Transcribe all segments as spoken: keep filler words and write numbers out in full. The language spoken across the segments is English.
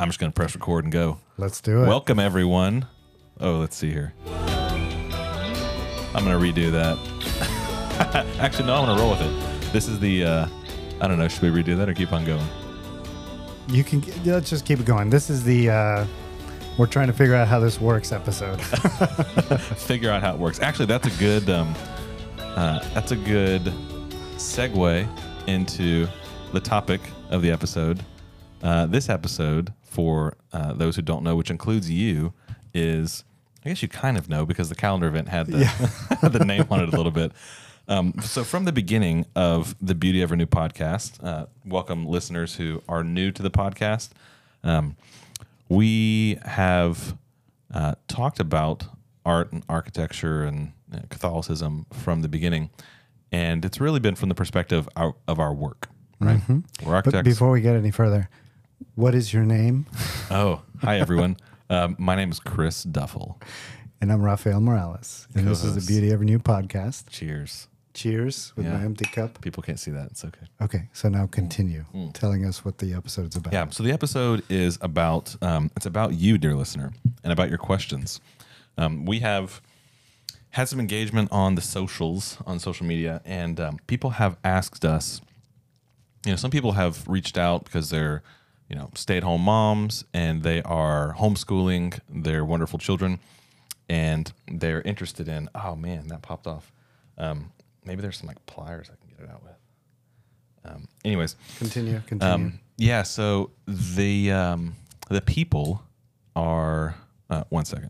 I'm just going to press record and go. Let's do it. Welcome, everyone. Oh, let's see here. I'm going to redo that. Actually, no, I'm going to roll with it. This is the, uh, I don't know, should we redo that or keep on going? You can, let's just keep it going. This is the, uh, we're trying to figure out how this works episode. Figure out how it works. Actually, that's a good, um, uh, that's a good segue into the topic of the episode. Uh, this episode, for uh, those who don't know, which includes you, is, I guess you kind of know because the calendar event had the, yeah. the name on it a little bit. Um, so from the beginning of the Beauty of Our New podcast, uh, welcome listeners who are new to the podcast. Um, we have uh, talked about art and architecture and uh, Catholicism from the beginning, and it's really been from the perspective of our, of our work, right? Mm-hmm. We're architects. But before we get any further, what is your name? Oh, hi, everyone. um, my name is Chris Duffel. And I'm Rafael Morales. And Co-host. This is the Beauty of Our New podcast. Cheers. Cheers with Yeah. my empty cup. People can't see that. It's okay. Okay, so now continue Mm. telling us what the episode's about. Yeah, so the episode is about, um, it's about you, dear listener, and about your questions. Um, we have had some engagement on the socials, on social media, and um, people have asked us, you know, some people have reached out because they're, you know, stay-at-home moms and they are homeschooling their wonderful children, and they're interested in, oh man, that popped off. Um, maybe there's some like pliers I can get it out with. Um, anyways. Continue, continue. Um, yeah, so the um, the people are, uh, one second.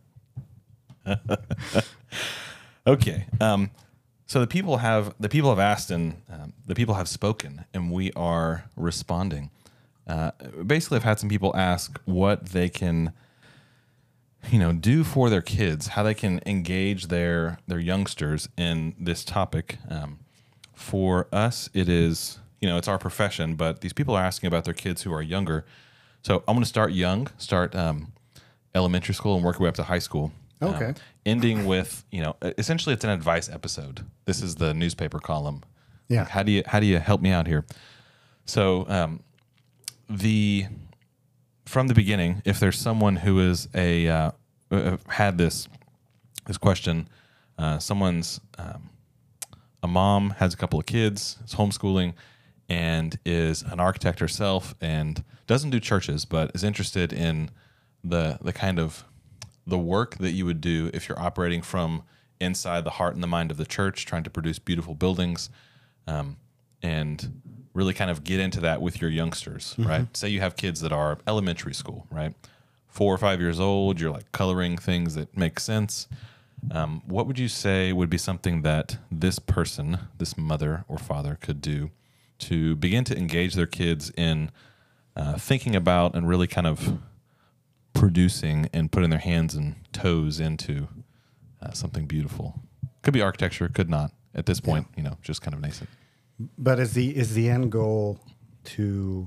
Okay. Um, so the people have the people have asked and um, the people have spoken, and we are responding. Uh, basically, I've had some people ask what they can, you know, do for their kids, how they can engage their their youngsters in this topic. Um, for us, it is, you know, it's our profession, but these people are asking about their kids who are younger. So I'm going to start young, start um, elementary school, and work our way up to high school. Okay. Um, ending with, you know, essentially it's an advice episode. This is the newspaper column. Yeah. Like, how do you how do you help me out here? So um, the from the beginning, if there's someone who is a uh, uh, had this this question, uh, someone's um, a mom has a couple of kids, is homeschooling, and is an architect herself, and doesn't do churches, but is interested in the the kind of the work that you would do if you're operating from inside the heart and the mind of the church, trying to produce beautiful buildings, um, and really kind of get into that with your youngsters, mm-hmm. right? Say you have kids that are elementary school, right? Four or five years old, you're like coloring things that make sense. Um, what would you say would be something that this person, this mother or father, could do to begin to engage their kids in uh, thinking about and really kind of producing and putting their hands and toes into uh, something beautiful? Could be architecture, could not. At this point, yeah. you know, just kind of nascent. But is the is the end goal to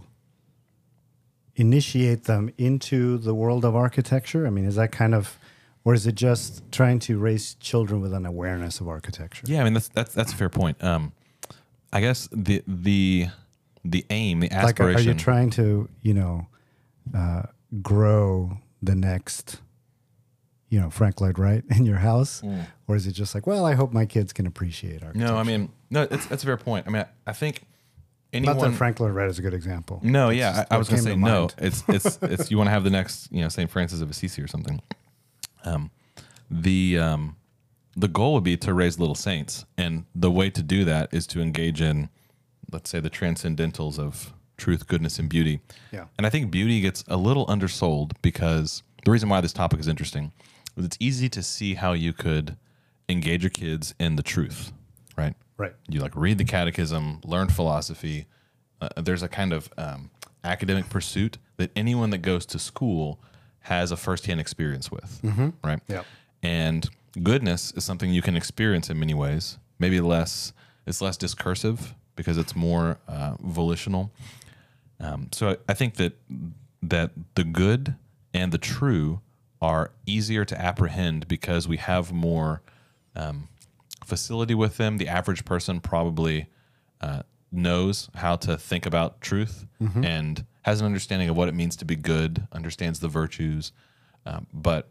initiate them into the world of architecture? I mean, is that kind of, or is it just trying to raise children with an awareness of architecture? Yeah, I mean that's that's that's a fair point. Um, I guess the the the aim, the aspiration. Like, are you trying to, you know, uh, grow the next, you know, Frank Lloyd Wright in your house? Mm. Or is it just like, well, I hope my kids can appreciate architecture? No, I mean, no, it's, that's a fair point. I mean, I, I think anyone... Not that Frank Lloyd Wright is a good example. No, it's yeah, I, I was going to say no. Mind. It's, it's, it's, you want to have the next, you know, Saint Francis of Assisi or something. Um, the, um, the goal would be to raise little saints. And the way to do that is to engage in, let's say, the transcendentals of truth, goodness, and beauty. Yeah. And I think beauty gets a little undersold because the reason why this topic is interesting is it's easy to see how you could engage your kids in the truth, right? Right. You like read the catechism, learn philosophy. Uh, there's a kind of um, academic pursuit that anyone that goes to school has a firsthand experience with, mm-hmm. right? Yeah. And goodness is something you can experience in many ways. Maybe less, it's less discursive because it's more uh, volitional. Um, so I, I think that that the good and the true are easier to apprehend because we have more um, facility with them. The average person probably uh, knows how to think about truth mm-hmm. and has an understanding of what it means to be good, understands the virtues, um, but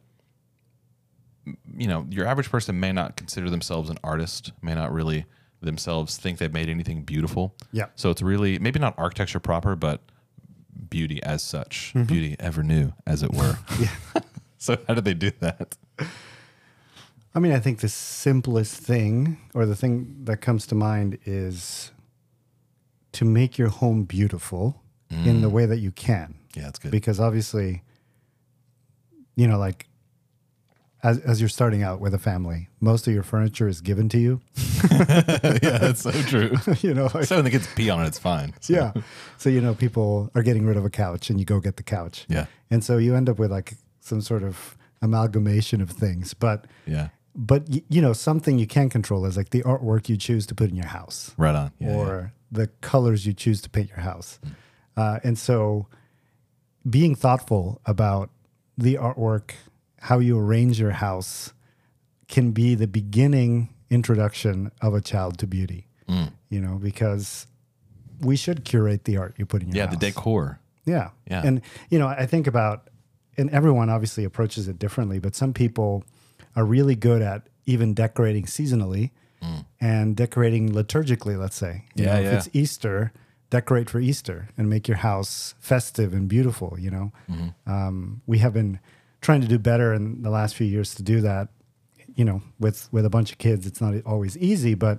you know, your average person may not consider themselves an artist, may not really themselves think they've made anything beautiful. Yeah. So it's really maybe not architecture proper, but beauty as such, mm-hmm. beauty ever new, as it were. Yeah. So how did they do that? I mean, I think the simplest thing, or the thing that comes to mind, is to make your home beautiful mm. in the way that you can. Yeah, that's good. Because obviously, you know, like as as you're starting out with a family, most of your furniture is given to you. Yeah, that's so true. You know, like, so when the kids pee on it, it's fine. So. Yeah. So, you know, people are getting rid of a couch and you go get the couch. Yeah. And so you end up with like some sort of amalgamation of things. But yeah. But, y- you know, something you can control is like the artwork you choose to put in your house. Right on. Yeah, or yeah. the colors you choose to paint your house. Mm. Uh, and so being thoughtful about the artwork, how you arrange your house, can be the beginning introduction of a child to beauty. Mm. You know, because we should curate the art you put in your yeah, house. Yeah, the decor. Yeah. Yeah. And, you know, I think about, and everyone obviously approaches it differently, but some people are really good at even decorating seasonally mm. and decorating liturgically, let's say. You yeah, know, yeah. If it's Easter, decorate for Easter and make your house festive and beautiful, you know. Mm-hmm. Um, we have been trying to do better in the last few years to do that, you know, with, with a bunch of kids. It's not always easy, but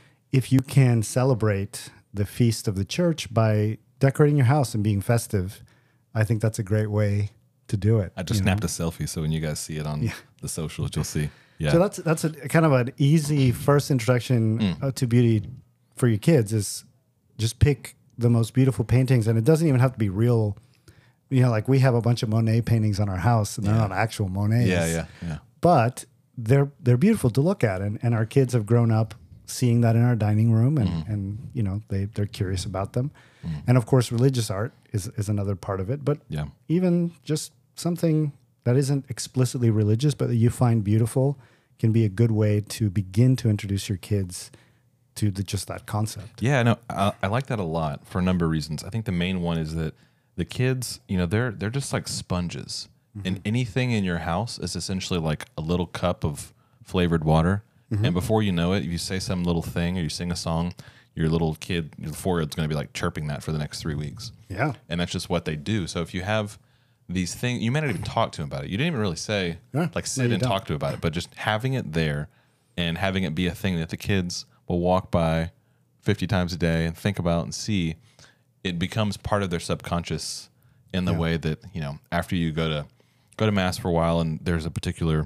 if you can celebrate the feast of the church by decorating your house and being festive, I think that's a great way to do it. I just snapped know? a selfie, so when you guys see it on yeah. the socials, you'll see. Yeah. So that's that's a kind of an easy first introduction mm. uh, to beauty for your kids is just pick the most beautiful paintings, and it doesn't even have to be real. You know, like we have a bunch of Monet paintings on our house, and they're yeah. not actual Monets. Yeah, yeah, yeah. But they're they're beautiful to look at, and, and our kids have grown up seeing that in our dining room, and, mm. and you know they they're curious about them, mm. and of course religious art is is another part of it. But yeah. even just something that isn't explicitly religious, but that you find beautiful, can be a good way to begin to introduce your kids to the, just that concept. Yeah, no, I, I like that a lot for a number of reasons. I think the main one is that the kids, you know, they're they're just like sponges, mm-hmm. and anything in your house is essentially like a little cup of flavored water. Mm-hmm. And before you know it, if you say some little thing or you sing a song, your little kid, your four-year-old's going to be like chirping that for the next three weeks. Yeah, and that's just what they do. So if you have these things, you may not even talk to him about it. You didn't even really say, yeah, like sit no, and don't. talk to him about it, but just having it there and having it be a thing that the kids will walk by fifty times a day and think about and see, it becomes part of their subconscious in the yeah. way that, you know, after you go to go to mass for a while and there's a particular,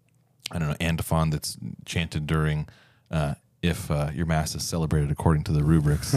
I don't know, antiphon that's chanted during uh, if uh, your mass is celebrated according to the rubrics.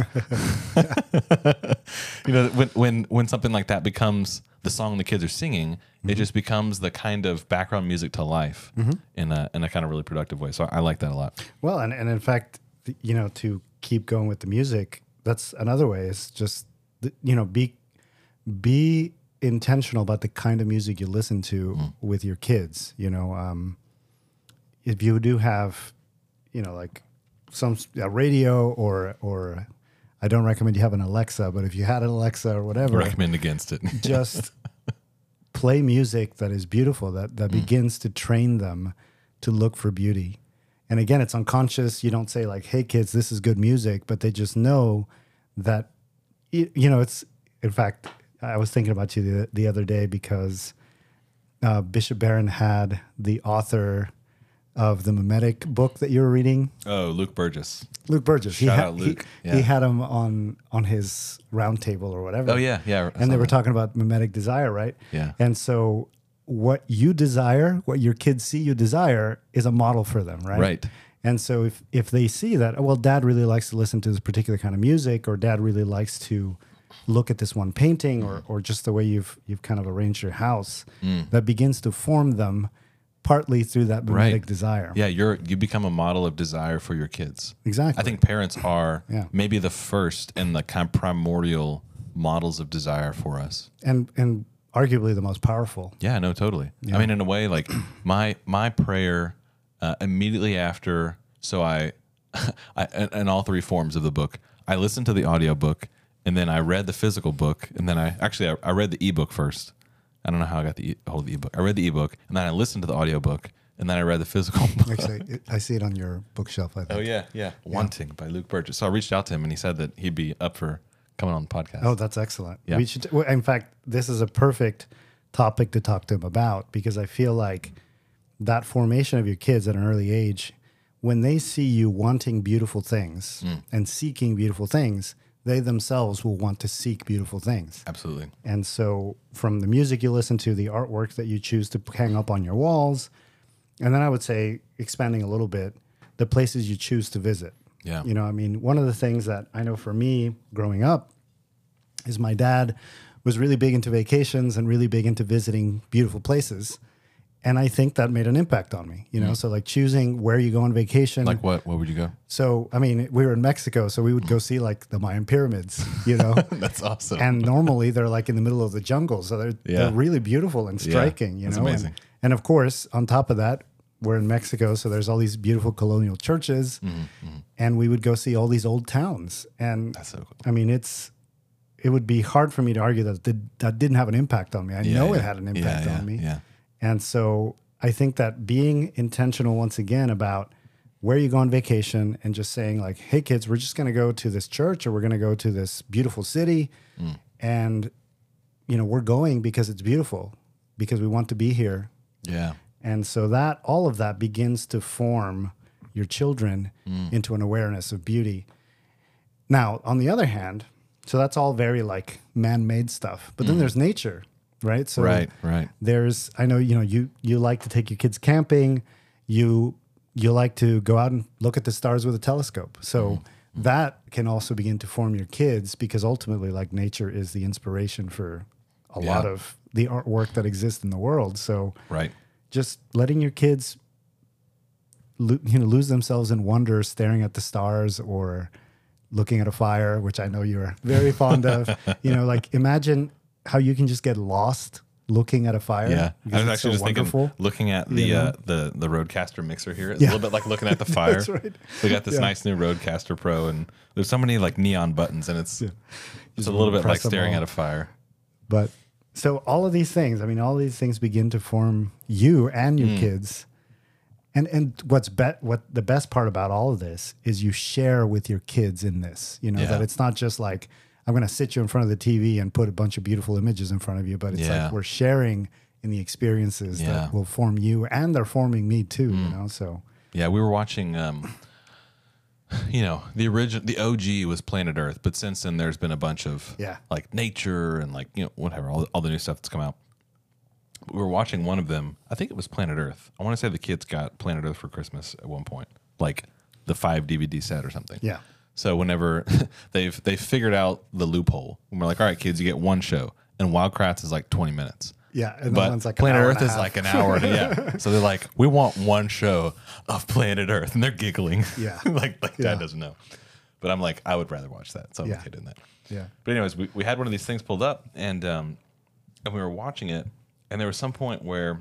You know, when when when something like that becomes the song the kids are singing, mm-hmm. it just becomes the kind of background music to life mm-hmm. in a in a kind of really productive way. So I like that a lot. Well, and, and in fact, you know, to keep going with the music, that's another way is just, you know, be be intentional about the kind of music you listen to mm. with your kids. You know, um, if you do have, you know, like some a radio or or I don't recommend you have an Alexa, but if you had an Alexa or whatever, I recommend against it. Just play music that is beautiful, that that mm. begins to train them to look for beauty. And again, it's unconscious. You don't say like, "Hey, kids, this is good music," but they just know that. You know, it's in fact. I was thinking about you the, the other day because uh, Bishop Barron had the author of the mimetic book that you were reading. Oh, Luke Burgess. Luke Burgess. Shout he had, out Luke. He, yeah. he had him on on his round table or whatever. Oh, yeah, yeah. And they were talking about mimetic desire, right? Yeah. And so what you desire, what your kids see you desire is a model for them, right? Right. And so if, if they see that, well, dad really likes to listen to this particular kind of music, or dad really likes to look at this one painting, or or just the way you've you've kind of arranged your house, mm. that begins to form them partly through that mimetic right. desire. Yeah, you're you become a model of desire for your kids. Exactly. I think parents are yeah. maybe the first and the kind of primordial models of desire for us. And and arguably the most powerful. Yeah, no, totally. Yeah. I mean, in a way, like my my prayer uh, immediately after, so I, I in, in all three forms of the book, I listened to the audiobook. and then I read the physical book, and then I actually I, I read the ebook first. I don't know how I got the e- hold of the ebook. I read the ebook, and then I listened to the audiobook, and then I read the physical book. Actually, it, I see it on your bookshelf. I think. Oh yeah, yeah, Wanting by Luke Burgess. So I reached out to him, and he said that he'd be up for coming on the podcast. Oh, that's excellent. Yeah. We should. well, In fact, this is a perfect topic to talk to him about because I feel like that formation of your kids at an early age, when they see you wanting beautiful things Mm. and seeking beautiful things, they themselves will want to seek beautiful things. Absolutely. And so, from the music you listen to, the artwork that you choose to hang up on your walls, and then I would say, expanding a little bit, the places you choose to visit. Yeah. You know, I mean, one of the things that I know for me growing up is my dad was really big into vacations and really big into visiting beautiful places. And I think that made an impact on me, you know? Mm. So, like choosing where you go on vacation. Like what? Where would you go? So, I mean, we were in Mexico, so we would go see like the Mayan pyramids, you know? That's awesome. And normally they're like in the middle of the jungle. So they're, Yeah. they're really beautiful and striking, you that's know? amazing. And, and of course, on top of that, we're in Mexico. So there's all these beautiful colonial churches. Mm-hmm. And we would go see all these old towns. And That's so cool. I mean, it's, it would be hard for me to argue that did, that didn't have an impact on me. I Yeah, know yeah. it had an impact yeah, yeah, on me. Yeah. And so I think that being intentional once again about where you go on vacation and just saying like, hey kids, we're just going to go to this church or we're going to go to this beautiful city. Mm. And, you know, we're going because it's beautiful, because we want to be here. Yeah. And so that all of that begins to form your children Mm. into an awareness of beauty. Now, on the other hand, so that's all very like man-made stuff, but then there's nature, right? So Right. Right. there's, I know, you know, you, you like to take your kids camping, you, you like to go out and look at the stars with a telescope. So that can also begin to form your kids because ultimately like nature is the inspiration for a Yeah. lot of the artwork that exists in the world. So Right. just letting your kids, lo- you know, lose themselves in wonder, staring at the stars or looking at a fire, which I know you're very fond of. You know, like imagine how you can just get lost looking at a fire. Yeah, because I was it's actually so just wonderful. thinking, looking at the You know? uh, the the Rodecaster mixer here. It's Yeah. a little bit like looking at the fire. That's right. We got this Yeah. nice new Rodecaster Pro, and there's so many like neon buttons, and it's it's a little bit press like them staring all. at a fire. But so all of these things, I mean, all these things begin to form you and Mm. your kids. And and what's be- what the best part about all of this is you share with your kids in this. You know, Yeah. that it's not just like I'm going to sit you in front of the T V and put a bunch of beautiful images in front of you, but it's Yeah. like we're sharing in the experiences Yeah. that will form you and they're forming me too, Mm. you know. So Yeah, we were watching. Um, you know, the original, the O G was Planet Earth, but since then there's been a bunch of Yeah. like nature and like you know whatever, all, all the new stuff that's come out. We were watching one of them. I think it was Planet Earth. I want to say the kids got Planet Earth for Christmas at one point, like the five D V D set or something. yeah. So whenever they've they figured out the loophole, and we're like, all right, kids, you get one show, and Wild Kratts is like twenty minutes. Yeah, and that But one's like an Planet hour Earth and a is half. like an hour. To, yeah. So they're like, we want one show of Planet Earth, and they're giggling. Yeah. like like Yeah. dad doesn't know. But I'm like, I would rather watch that. So I'm Yeah. okay doing that. Yeah. But anyways, we, we had one of these things pulled up, and um, and we were watching it, and there was some point where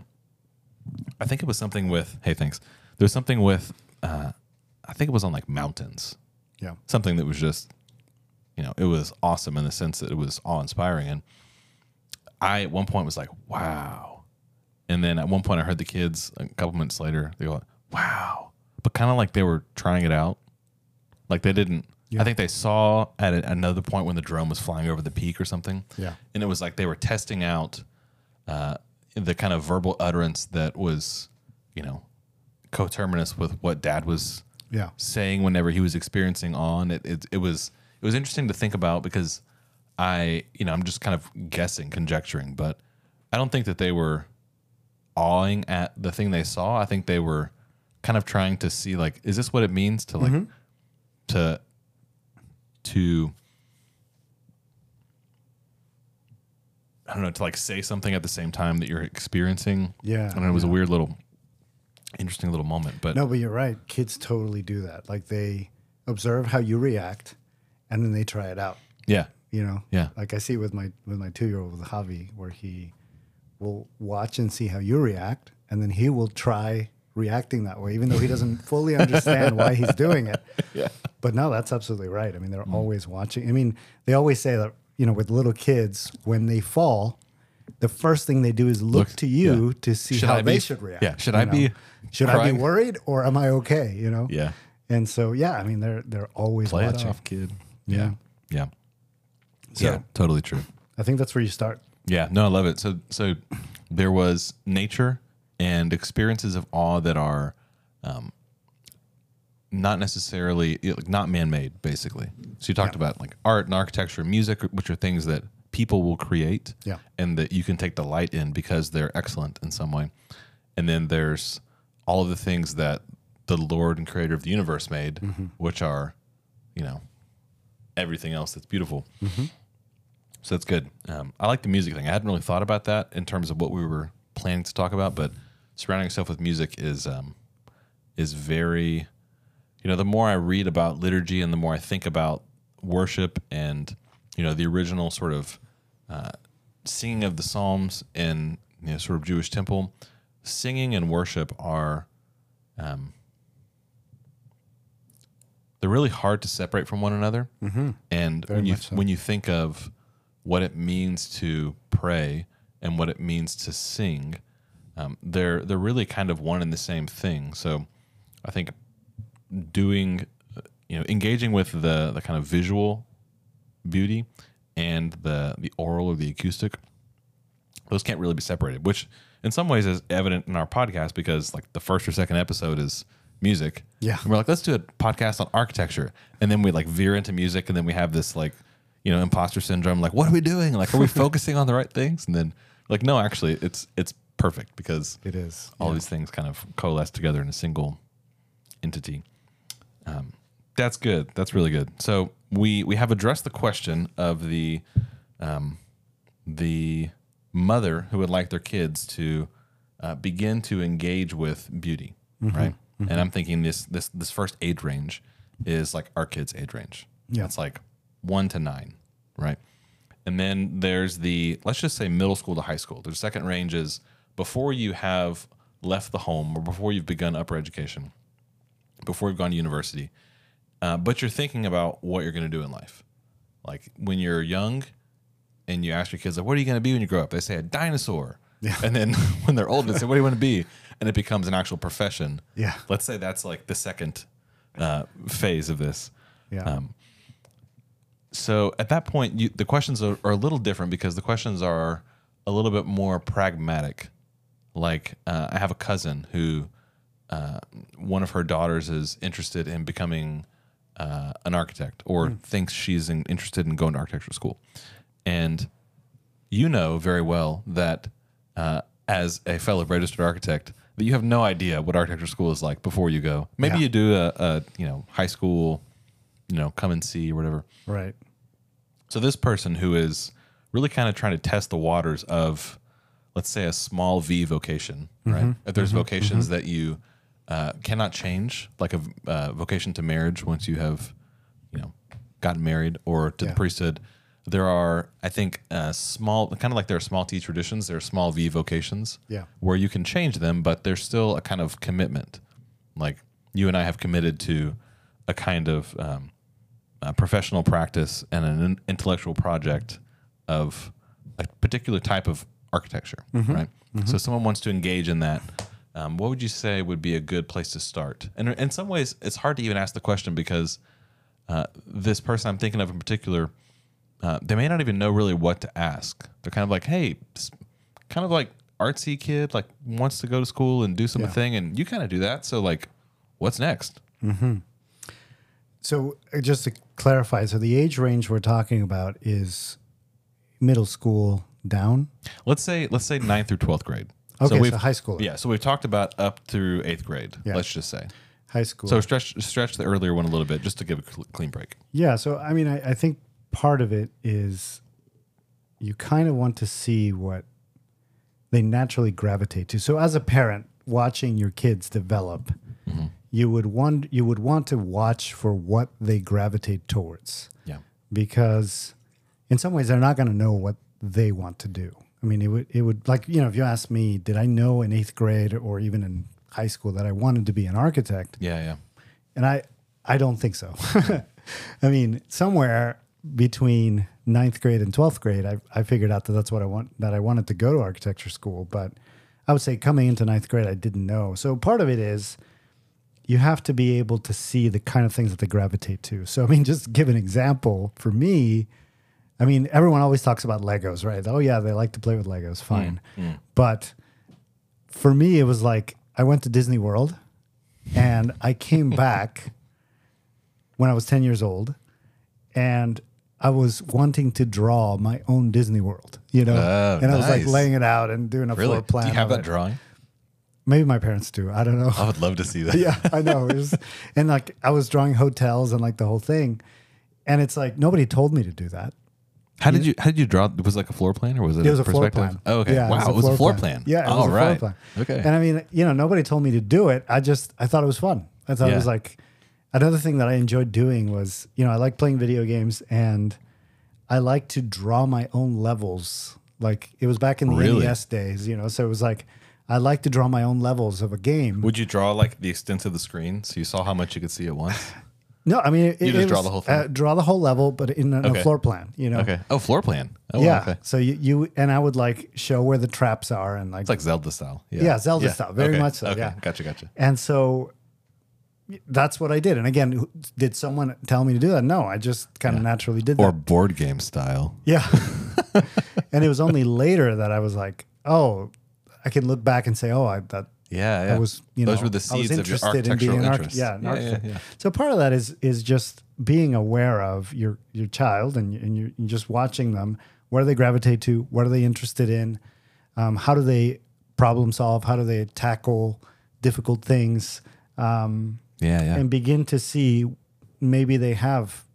I think it was something with hey, thanks. There was something with uh, I think it was on like mountains, Yeah. something that was just you know it was awesome in the sense that it was awe inspiring, and I at one point was like, wow, and then at one point I heard the kids a couple minutes later they go, wow, but kind of like they were trying it out, like they didn't. Yeah. I think they saw at a, another point when the drone was flying over the peak or something. Yeah. And it was like they were testing out uh, the kind of verbal utterance that was, you know, coterminous with what dad was Yeah. saying whenever he was experiencing on. It, it, it was it was interesting to think about because I, you know, I'm just kind of guessing, conjecturing, but I don't think that they were awing at the thing they saw. I think they were kind of trying to see like, is this what it means to like Mm-hmm. to to I don't know, to like say something at the same time that you're experiencing. Yeah, And it was a yeah. weird little interesting little moment. But No, but you're right. Kids totally do that. Like they observe how you react and then they try it out. yeah. You know? Yeah. Like I see with my with my two year old with Javi, where he will watch and see how you react, and then he will try reacting that way, even though he doesn't fully understand why he's doing it. Yeah. But no, that's absolutely right. I mean, they're mm. always watching. I mean, they always say that, you know, with little kids, when they fall, the first thing they do is look, look to you yeah. to see should how I they be, should react. Yeah. Should I know? be Should crying? I be worried or am I okay? You know? Yeah. And so, yeah, I mean, they're they're always play watching. it off, kid. Yeah. Yeah. So, yeah. Totally true. I think that's where you start. Yeah. No, I love it. So, so there was nature and experiences of awe that are um, not necessarily, not man-made, basically. So you talked yeah. about like art and architecture and music, which are things that people will create yeah. and that you can take delight in because they're excellent in some way. And then there's all of the things that the Lord and creator of the universe made, mm-hmm. which are, you know, everything else that's beautiful. Mm-hmm. So that's good. Um, I like the music thing. I hadn't really thought about that in terms of what we were planning to talk about, but surrounding yourself with music is um, is very, you know, the more I read about liturgy and the more I think about worship and, you know, the original sort of uh, singing of the Psalms in, you know, sort of Jewish temple, singing and worship are, um, they're really hard to separate from one another. Mm-hmm. And Very when you so. when you think of what it means to pray and what it means to sing, um, they're they're really kind of one and the same thing. So I think doing, you know, engaging with the the kind of visual beauty and the the oral or the acoustic, those can't really be separated, which in some ways is evident in our podcast because like the first or second episode is music. Yeah. And we're like, let's do a podcast on architecture. And then we like veer into music and then we have this like, you know, imposter syndrome. Like, what are we doing? Like, are we focusing on the right things? And then like, no, actually it's, it's perfect because it is all yeah. these things kind of coalesce together in a single entity. Um, that's good. That's really good. So we, we have addressed the question of the, um, the mother who would like their kids to uh, begin to engage with beauty. Mm-hmm. Right. Mm-hmm. And I'm thinking this this this first age range is like our kids' age range. Yeah. It's like one to nine, right? And then there's the, let's just say middle school to high school. The second range is before you have left the home or before you've begun upper education, before you've gone to university, uh, but you're thinking about what you're going to do in life. Like when you're young and you ask your kids, like, what are you going to be when you grow up? They say a dinosaur. Yeah. And then when they're old, they say, what do you want to be? And it becomes an actual profession. Yeah. Let's say that's like the second uh, phase of this. Yeah. Um, so at that point, you, the questions are, are a little different because the questions are a little bit more pragmatic. Like uh, I have a cousin who uh, one of her daughters is interested in becoming uh, an architect or mm. thinks she's in, interested in going to architecture school. And you know very well that uh, as a fellow registered architect, that you have no idea what architecture school is like before you go. Maybe yeah. you do a, a, you know, high school, you know, come and see or whatever. Right. So this person who is really kind of trying to test the waters of, let's say, a small V vocation, mm-hmm. right? If there's mm-hmm. vocations mm-hmm. that you uh, cannot change, like a uh, vocation to marriage once you have, you know, gotten married, or to yeah. the priesthood. There are, I think, uh, small, kind of like there are small T traditions, there are small V vocations yeah. where you can change them, but there's still a kind of commitment. Like you and I have committed to a kind of um, a professional practice and an intellectual project of a particular type of architecture, mm-hmm. right? Mm-hmm. So if someone wants to engage in that, um, what would you say would be a good place to start? And in some ways, it's hard to even ask the question because uh, this person I'm thinking of in particular, Uh, they may not even know really what to ask. They're kind of like, hey, kind of like artsy kid, like wants to go to school and do some yeah. thing, and you kind of do that. So like, what's next? Mm-hmm. So uh, just to clarify, so the age range we're talking about is middle school down. Let's say let's say ninth through twelfth grade. Okay, so, so high school. Yeah, so we've talked about up through eighth grade. Yeah. Let's just say high school. So stretch stretch the earlier one a little bit just to give a cl- clean break. Yeah. So I mean, I, I think. Part of it is you kind of want to see what they naturally gravitate to. So as a parent watching your kids develop, mm-hmm. you would want you would want to watch for what they gravitate towards. Yeah. Because in some ways they're not going to know what they want to do. I mean, it would it would like, you know, if you ask me, did I know in eighth grade or even in high school that I wanted to be an architect. Yeah, yeah. And I, I don't think so. I mean, somewhere between ninth grade and twelfth grade, I, I figured out that that's what I want, that I wanted to go to architecture school. But I would say coming into ninth grade, I didn't know. So part of it is you have to be able to see the kind of things that they gravitate to. So, I mean, just give an example for me. I mean, everyone always talks about Legos, right? Oh yeah, they like to play with Legos. Fine. Mm, mm. But for me, it was like, I went to Disney World and I came back when I was ten years old, and I was wanting to draw my own Disney World, you know, oh, and I nice. was like laying it out and doing a really? floor plan. Do you have that it. drawing? Maybe my parents do. I don't know. I would love to see that. Yeah, I know. It was, and like I was drawing hotels and like the whole thing, and it's like nobody told me to do that. How did you How did you draw? Was it like a floor plan or was it? It was a floor perspective? plan. Oh, okay. Yeah, wow, it was a floor plan. Yeah, it all was a right. floor plan. Okay. And I mean, you know, nobody told me to do it. I just I thought it was fun. I thought Yeah. it was like another thing that I enjoyed doing was, you know, I like playing video games and I like to draw my own levels. Like it was back in the Really? N E S days, you know. So it was like I like to draw my own levels of a game. Would you draw like the extent of the screen so you saw how much you could see at once? No, I mean, it, You it just draw was, the whole thing? Uh, draw the whole level, but in a, Okay. a floor plan, you know. Okay. Oh, floor plan. Oh, Yeah. Okay. So you, you and I would like show where the traps are and like, It's like Zelda style. Yeah. Yeah, Zelda style, very Okay. much so, Okay. yeah. Gotcha. Gotcha. and so that's what I did. And again, who- did someone tell me to do that? No, I just kind of naturally did Or that. board game style. Yeah. And it was only later that I was like, oh, I can look back and say, oh, I that Yeah. Yeah. I was, you Those know, were the I was seeds of your interested in being architectural an arch- interest. yeah, an Yeah, yeah, architect. yeah. So part of that is is just being aware of your your child and and you're, you're just watching them. Where do they gravitate to? What are they interested in? Um, how do they problem solve? How do they tackle difficult things? Um, Yeah. Yeah. and begin to see maybe they have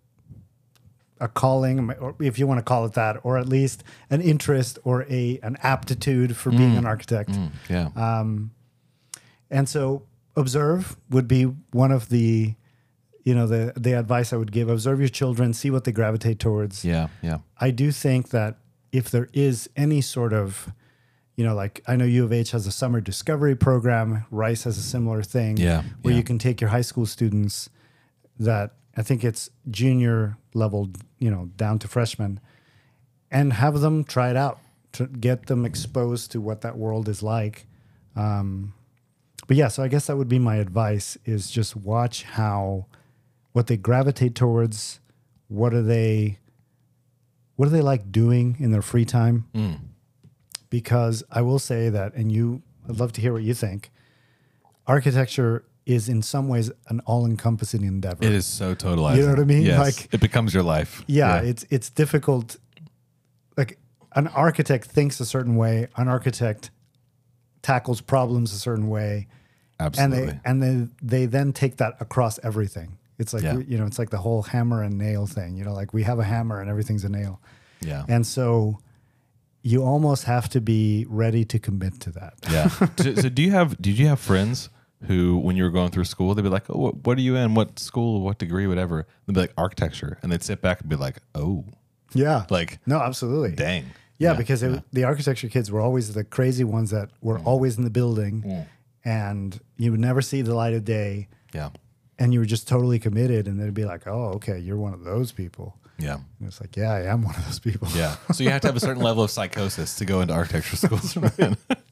a calling, or if you want to call it that, or at least an interest or a an aptitude for being an architect. Mm, yeah. Um, and so observe would be one of the, you know, the the advice I would give. Observe your children, see what they gravitate towards. yeah. Yeah. I do think that if there is any sort of, you know, like I know U of H has a summer discovery program, Rice has a similar thing, Yeah, where yeah. you can take your high school students that I think it's junior level, you know, down to freshman, and have them try it out to get them exposed to what that world is like. Um, but yeah, so I guess that would be my advice: is just watch how what they gravitate towards, what are they, what do they like doing in their free time? Mm. Because I will say that, and you, I'd love to hear what you think. Architecture is in some ways an all-encompassing endeavor. It is so totalizing. You know what I mean? Yes. Like- it becomes your life. Yeah, it's it's difficult. Like an architect thinks a certain way, an architect tackles problems a certain way, Absolutely. and they and they they then take that across everything. It's like Yeah. you know, it's like the whole hammer and nail thing. You know, like we have a hammer and everything's a nail, yeah. and so you almost have to be ready to commit to that. Yeah. so, so do you have did you have friends who, when you were going through school, they'd be like, "Oh, what, what are you in? What school? What degree? Whatever." They'd be like architecture, and they'd sit back and be like, "Oh, Yeah, like no, absolutely. dang." Yeah, because it, the architecture kids were always the crazy ones that were always in the building, Mm. and you would never see the light of day, Yeah. and you were just totally committed, and they'd be like, "Oh, okay, you're one of those people." Yeah. And it's like, "Yeah, I am one of those people." Yeah. So you have to have a certain level of psychosis to go into architecture schools. man.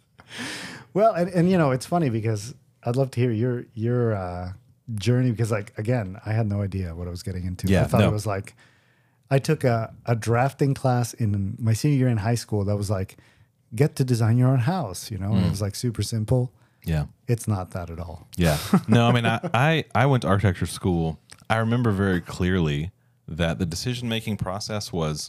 Well, and, and you know, it's funny because I'd love to hear your your uh, journey because, like, again, I had no idea what I was getting into. Yeah, I thought no. it was like I took a, a drafting class in my senior year in high school that was like, get to design your own house, you know, and it was like super simple. Yeah. It's not that at all. Yeah. No, I mean, I, I, I went to architecture school. I remember very clearly that the decision-making process was,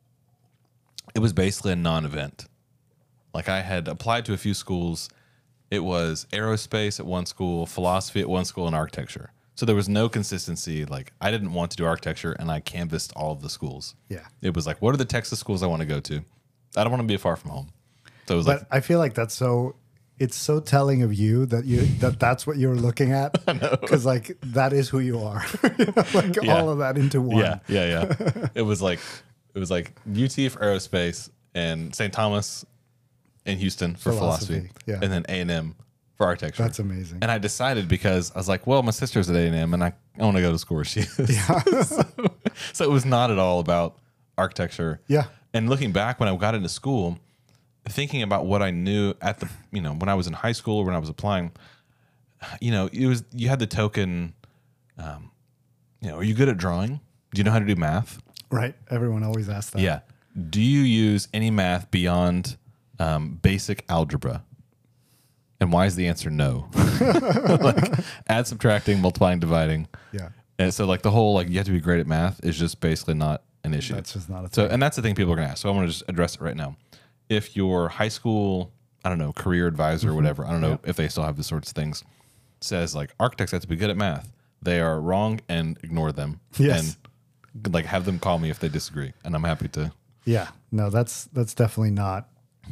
it was basically a non-event. Like I had applied to a few schools. It was aerospace at one school, philosophy at one school, and architecture. So there was no consistency. Like I didn't want to do architecture, and I canvassed all of the schools. Yeah. It was like, what are the Texas schools I want to go to? I don't want to be far from home. So it was But like, I feel like that's so, it's so telling of you that you, that that's what you're looking at. Because like, that is who you are. You know, like Yeah. all of that into one. yeah, yeah, yeah. It was like, it was like U T for aerospace and Saint Thomas in Houston for philosophy, Philosophy, yeah. and then A and M for architecture. That's amazing. And I decided because I was like, well, my sister's at A and M, and I, I want to go to school where she is. Yeah. so, so it was not at all about architecture. Yeah. And looking back when I got into school, thinking about what I knew at the, you know, when I was in high school or when I was applying, you know, it was, you had the token, um, you know, are you good at drawing? Do you know how to do math? Right. Everyone always asks that. Yeah. Do you use any math beyond um, basic algebra? And why is the answer no? Like add, subtracting, multiplying, dividing. Yeah. And so like the whole, like you have to be great at math is just basically not an issue. That's just not a So, thing. and that's the thing people are going to ask. So I want to just address it right now. If your high school, I don't know, career advisor Mm-hmm. or whatever, I don't know if they still have these sorts of things, says like architects have to be good at math, they are wrong and ignore them. Yes. And like have them call me if they disagree. And I'm happy to. Yeah. No, that's that's definitely not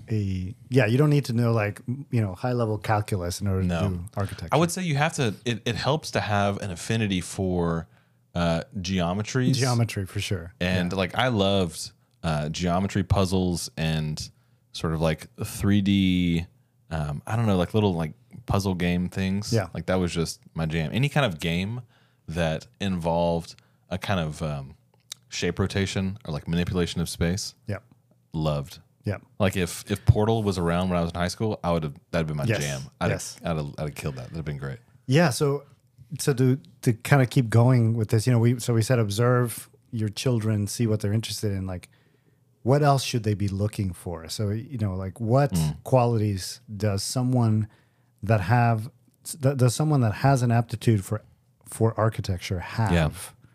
a yeah, you don't need to know like you know, high level calculus in order No. to do architecture. I would say you have to, it, it helps to have an affinity for uh, geometries. Geometry for sure. And like I loved uh, geometry puzzles and sort of like three D, um, I don't know, like little like puzzle game things. Yeah. Like that was just my jam. Any kind of game that involved a kind of um, shape rotation or like manipulation of space, Yeah. loved. Yeah. Like if if Portal was around when I was in high school, I would have that'd been my Yes. jam. I'd Yes. have, I'd have, I'd have killed that. That'd have been great. Yeah, so so to to kind of keep going with this, you know, we so we said observe your children, see what they're interested in, like what else should they be looking for? So, you know, like what Mm. qualities does someone that have th- does someone that has an aptitude for for architecture have? Yeah.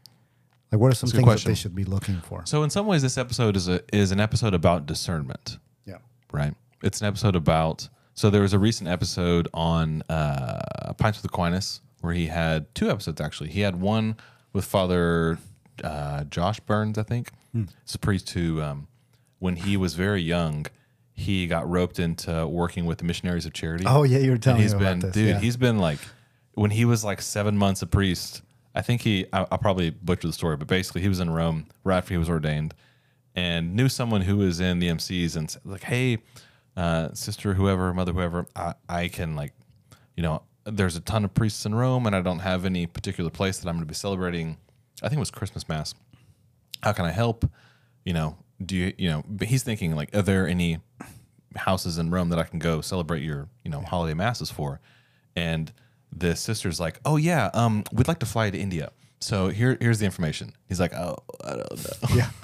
Like what are some That's a good things that question. they should be looking for? So in some ways, this episode is a is an episode about discernment. Yeah. Right. It's an episode about. So there was a recent episode on uh, Pints with Aquinas where he had two episodes actually. He had one with Father uh, Josh Burns, I think. Hmm. It's a priest who, um, when he was very young, he got roped into working with the Missionaries of Charity. Oh yeah, you were telling And he's me been, about this. dude. yeah. He's been like, when he was like seven months a priest. I think he. I, I'll probably butcher the story, but basically, he was in Rome right after he was ordained, and knew someone who was in the M Cs and said, like, "Hey, uh, sister, whoever, mother, whoever, I, I can like, you know, there's a ton of priests in Rome, and I don't have any particular place that I'm going to be celebrating. I think it was Christmas Mass. How can I help? You know, do you, you know?" But he's thinking like, "Are there any houses in Rome that I can go celebrate your, you know, holiday masses for?" And the sister's like, "Oh yeah, um, we'd like to fly to India. So here, here's the information." He's like, "Oh, I don't know." Yeah.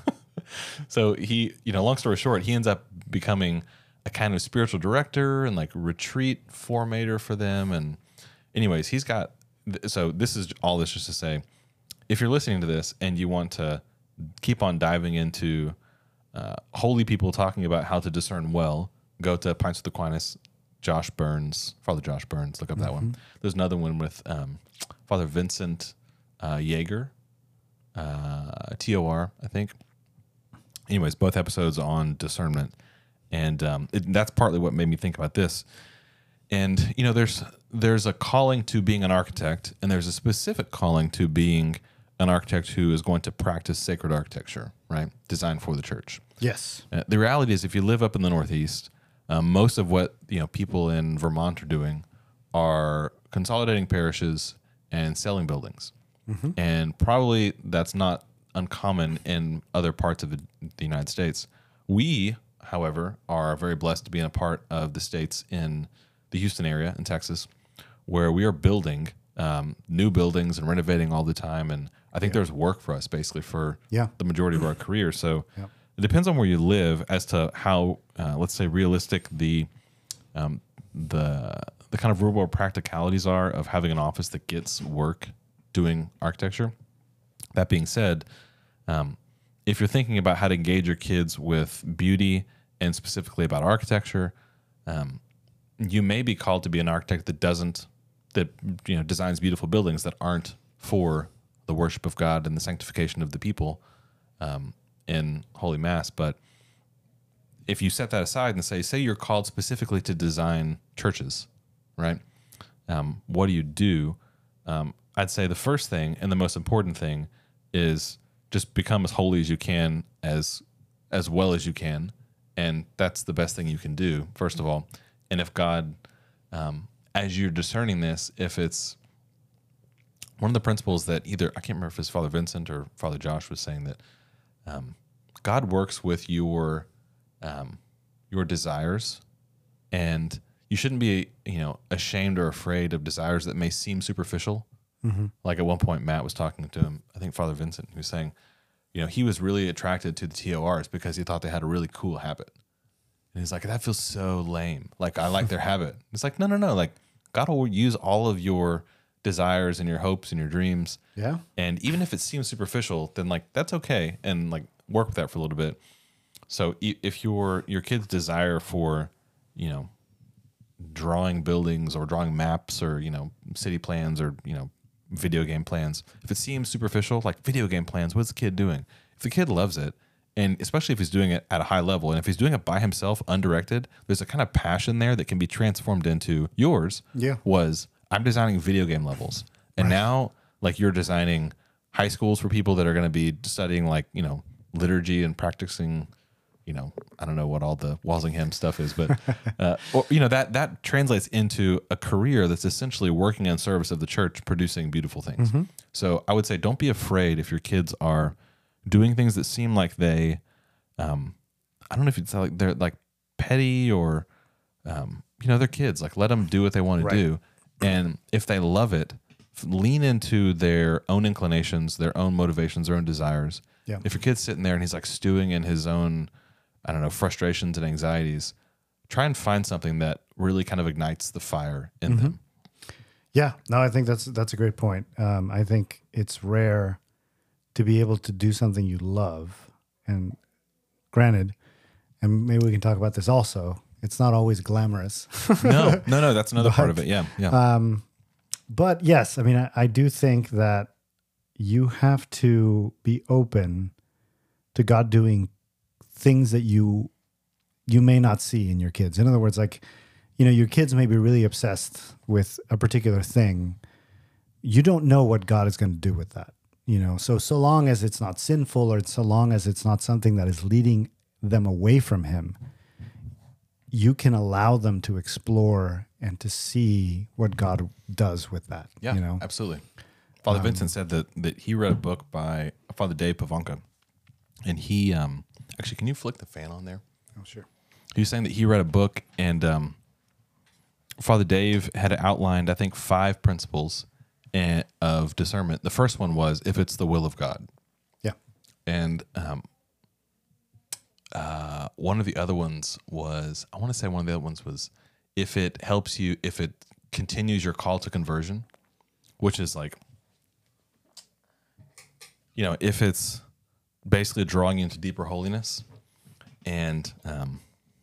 So he, you know, long story short, he ends up becoming a kind of spiritual director and like retreat formator for them. And anyways, he's got. So this is all this just to say, if you're listening to this and you want to keep on diving into uh, holy people talking about how to discern well, go to Pints with Aquinas. Josh Burns, Father Josh Burns, look up that one. There's another one with um, Father Vincent uh, Yeager, uh, T O R, I think. Anyways, both episodes on discernment. And um, it, that's partly what made me think about this. And, you know, there's there's a calling to being an architect, and there's a specific calling to being an architect who is going to practice sacred architecture, right? Designed for the church. Yes. Uh, the reality is if you live up in the Northeast, Um, most of what you know people in Vermont are doing are consolidating parishes and selling buildings, Mm-hmm. and probably that's not uncommon in other parts of the, the United States. We, however, are very blessed to be in a part of the states in the Houston area in Texas, where we are building um, new buildings and renovating all the time, and I think there's work for us basically for Yeah. the majority of our career. So. Yeah. It depends on where you live as to how, uh, let's say, realistic the um, the the kind of real world practicalities are of having an office that gets work doing architecture. That being said, um, if you're thinking about how to engage your kids with beauty and specifically about architecture, um, you may be called to be an architect that doesn't that you know designs beautiful buildings that aren't for the worship of God and the sanctification of the people. Um, in Holy Mass, but if you set that aside and say, say you're called specifically to design churches, right? Um, what do you do? Um, I'd say the first thing and the most important thing is just become as holy as you can, as as well as you can, and that's the best thing you can do, first of all. And if God um, as you're discerning this, if it's one of the principles that either, I can't remember if it's Father Vincent or Father Josh was saying that um, God works with your um, your desires, and you shouldn't be, you know, ashamed or afraid of desires that may seem superficial. Mm-hmm. Like at one point, Matt was talking to him, I think Father Vincent, who was saying, you know, he was really attracted to the T O Rs because he thought they had a really cool habit. And he's like, that feels so lame. Like, I like their habit. It's like, no, no, no. Like, God will use all of your desires and your hopes and your dreams. Yeah. And even if it seems superficial, then like, that's okay. And like, work with that for a little bit. So if your, your kid's desire for, you know, drawing buildings or drawing maps or, you know, city plans or, you know, video game plans, if it seems superficial, like video game plans, what's the kid doing? If the kid loves it, and especially if he's doing it at a high level, and if he's doing it by himself, undirected, there's a kind of passion there that can be transformed into yours. Yeah. Was I'm designing video game levels, and right. now like you're designing high schools for people that are going to be studying like, you know, liturgy and practicing, you know, I don't know what all the Walsingham stuff is, but uh, or, you know, that that translates into a career that's essentially working in service of the church, producing beautiful things. Mm-hmm. So I would say, don't be afraid if your kids are doing things that seem like they, um, I don't know if it's like they're like petty or, um, you know, they're kids. Like, let them do what they want right. to do, and if they love it, lean into their own inclinations, their own motivations, their own desires. Yeah. If your kid's sitting there and he's like stewing in his own, I don't know, frustrations and anxieties, try and find something that really kind of ignites the fire in mm-hmm. them. Yeah, no, I think that's that's a great point. Um, I think it's rare to be able to do something you love. And granted, and maybe we can talk about this also, it's not always glamorous. no, no, no, that's another but, part of it. Yeah, yeah. Um, but yes, I mean, I, I do think that you have to be open to God doing things that you you may not see in your kids. In other words, like, you know, your kids may be really obsessed with a particular thing. You don't know what God is going to do with that, you know. So so long as it's not sinful, or so long as it's not something that is leading them away from Him, you can allow them to explore and to see what God does with that. Yeah, you know? Absolutely. Father um, Vincent said that that he read a book by Father Dave Pivonka, and he um. Actually, can you flick the fan on there? Oh, sure. He was saying that he read a book, and um, Father Dave had outlined, I think, five principles and, of discernment. The first one was if it's the will of God. Yeah. And um, uh, one of the other ones was, I want to say one of the other ones was if it helps you, if it continues your call to conversion, which is like, you know, if it's basically drawing you into deeper holiness. And um,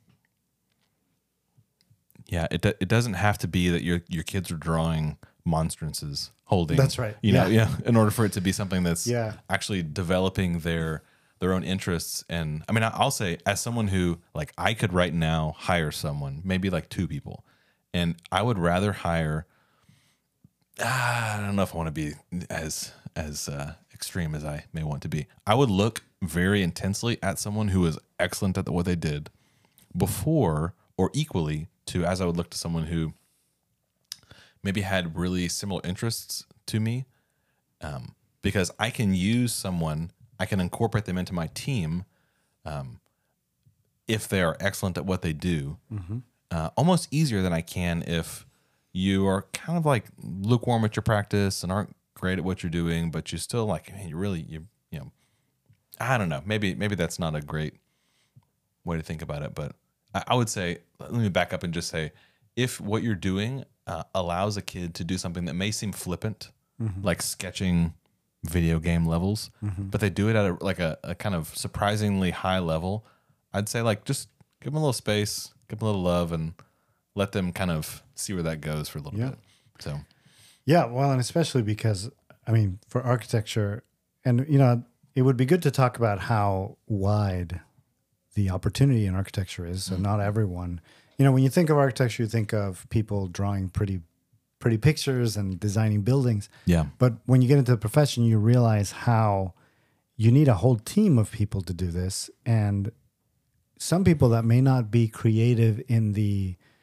yeah, it it doesn't have to be that your your kids are drawing monstrances holding. That's right. You yeah. know, yeah. In order for it to be something that's yeah. actually developing their their own interests. And I mean, I'll say, as someone who, like, I could right now hire someone, maybe like two people, and I would rather hire. Ah, I don't know if I want to be as as uh, extreme as I may want to be. I would look very intensely at someone who is excellent at the, what they did before, or equally to as I would look to someone who maybe had really similar interests to me, um, because I can use someone, I can incorporate them into my team um, if they are excellent at what they do, mm-hmm. uh, almost easier than I can if you are kind of like lukewarm at your practice and aren't great at what you're doing, but you still like, man, you really, you, you know, I don't know. Maybe, maybe that's not a great way to think about it, but I, I would say, let me back up and just say, if what you're doing uh, allows a kid to do something that may seem flippant, mm-hmm. like sketching video game levels, mm-hmm. but they do it at a, like a, a kind of surprisingly high level, I'd say, like, just give them a little space, give them a little love, and let them kind of see where that goes for a little yeah. bit. So, yeah, well, and especially because, I mean, for architecture, and, you know, it would be good to talk about how wide the opportunity in architecture is. So mm-hmm. not everyone, you know, when you think of architecture, you think of people drawing pretty, pretty pictures and designing buildings. Yeah. But when you get into the profession, you realize how you need a whole team of people to do this. And some people that may not be creative in the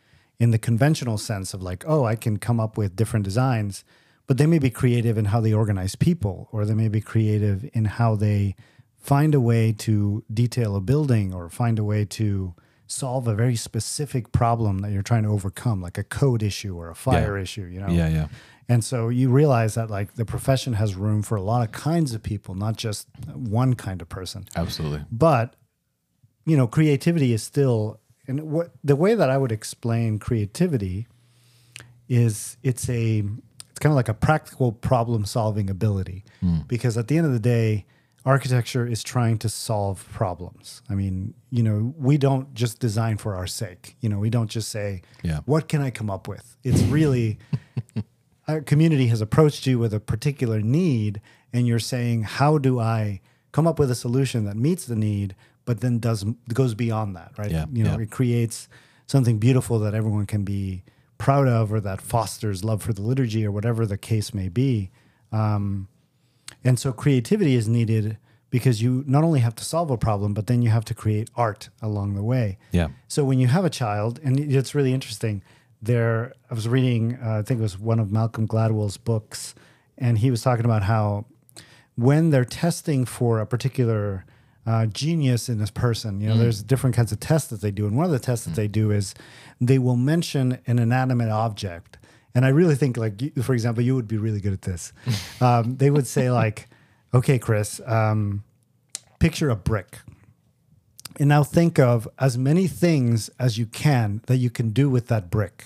in the conventional sense of like, oh, I can come up with different designs, but they may be creative in how they organize people, or they may be creative in how they find a way to detail a building or find a way to solve a very specific problem that you're trying to overcome, like a code issue or a fire Yeah. issue, you know? Yeah, yeah. And so you realize that like the profession has room for a lot of kinds of people, not just one kind of person. Absolutely. But, you know, creativity is still, and what the way that I would explain creativity is it's a, it's kind of like a practical problem solving ability. Mm. Because at the end of the day, architecture is trying to solve problems. I mean, you know, we don't just design for our sake. You know, we don't just say, Yeah. what can I come up with? It's really, our community has approached you with a particular need, and you're saying, how do I come up with a solution that meets the need, but then does goes beyond that, right? Yeah, You know, yeah. it creates something beautiful that everyone can be proud of, or that fosters love for the liturgy, or whatever the case may be. Um, and so creativity is needed because you not only have to solve a problem, but then you have to create art along the way. Yeah. So when you have a child, and it's really interesting, there, I was reading, uh, I think it was one of Malcolm Gladwell's books, and he was talking about how when they're testing for a particular uh, genius in this person, you know, Mm. there's different kinds of tests that they do. And one of the tests that they do is they will mention an inanimate object. And I really think, like, you- for example, you would be really good at this. Um, they would say, like, okay, Chris, um, picture a brick. And now think of as many things as you can that you can do with that brick.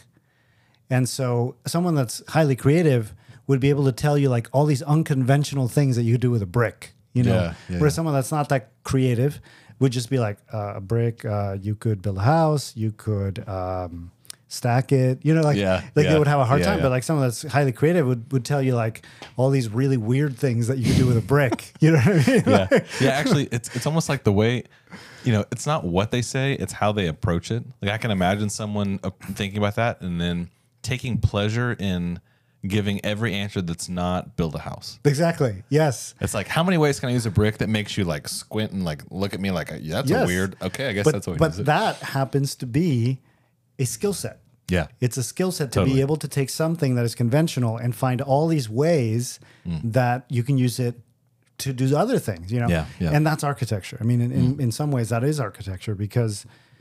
And so someone that's highly creative would be able to tell you like all these unconventional things that you could do with a brick, you know, Yeah, yeah, whereas yeah. someone that's not that creative would just be like uh, a brick. Uh, you could build a house, you could um, stack it, you know, like, Yeah, like yeah, they would have a hard yeah, time, yeah. but like someone that's highly creative would, would tell you like all these really weird things that you could do with a brick, you know what I mean? Yeah. Yeah. Actually, it's it's almost like the way, you know, it's not what they say, it's how they approach it. Like I can imagine someone uh, thinking about that and then taking pleasure in giving every answer that's not build a house. Exactly. Yes. It's like, how many ways can I use a brick that makes you like squint and like look at me like, yeah, that's Yes. a weird. Okay, I guess But, that's what we but use it. that happens to be a skill set. Yeah. It's a skill set to Totally. be able to take something that is conventional and find all these ways that you can use it to do other things, you know? Yeah, yeah. And that's architecture. I mean, in, in, in some ways that is architecture because,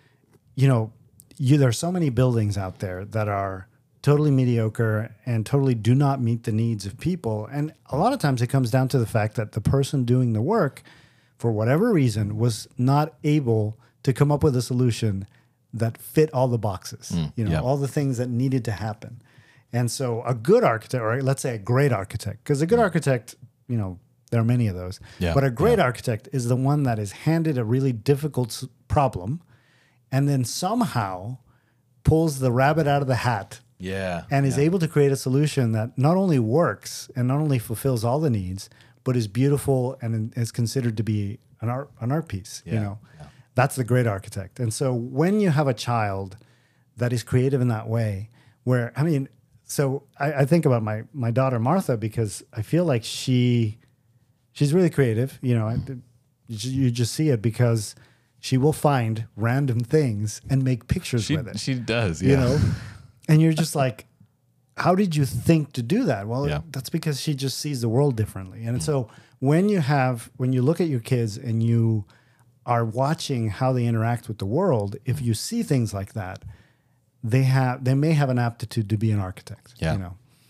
you know, you, there are so many buildings out there that are totally mediocre and totally do not meet the needs of people. And a lot of times it comes down to the fact that the person doing the work, for whatever reason, was not able to come up with a solution that fit all the boxes, you know, yeah. all the things that needed to happen. And so a good architect, or let's say a great architect, because a good architect, you know, there are many of those, Yeah, but a great yeah. architect is the one that is handed a really difficult s- problem and then somehow pulls the rabbit out of the hat Yeah. and is yeah. able to create a solution that not only works and not only fulfills all the needs, but is beautiful and is considered to be an art an art piece. You Yeah, know, yeah. that's the great architect. And so when you have a child that is creative in that way, where I mean, so I, I think about my my daughter Martha because I feel like she she's really creative. You know, I, you ju- you just see it because she will find random things and make pictures She, with it. she does. Yeah. You know, and you're just like, how did you think to do that? Well, Yeah. that's because she just sees the world differently. And so when you have, when you look at your kids and you are watching how they interact with the world, if you see things like that, they have, they may have an aptitude to be an architect. Yeah. You know,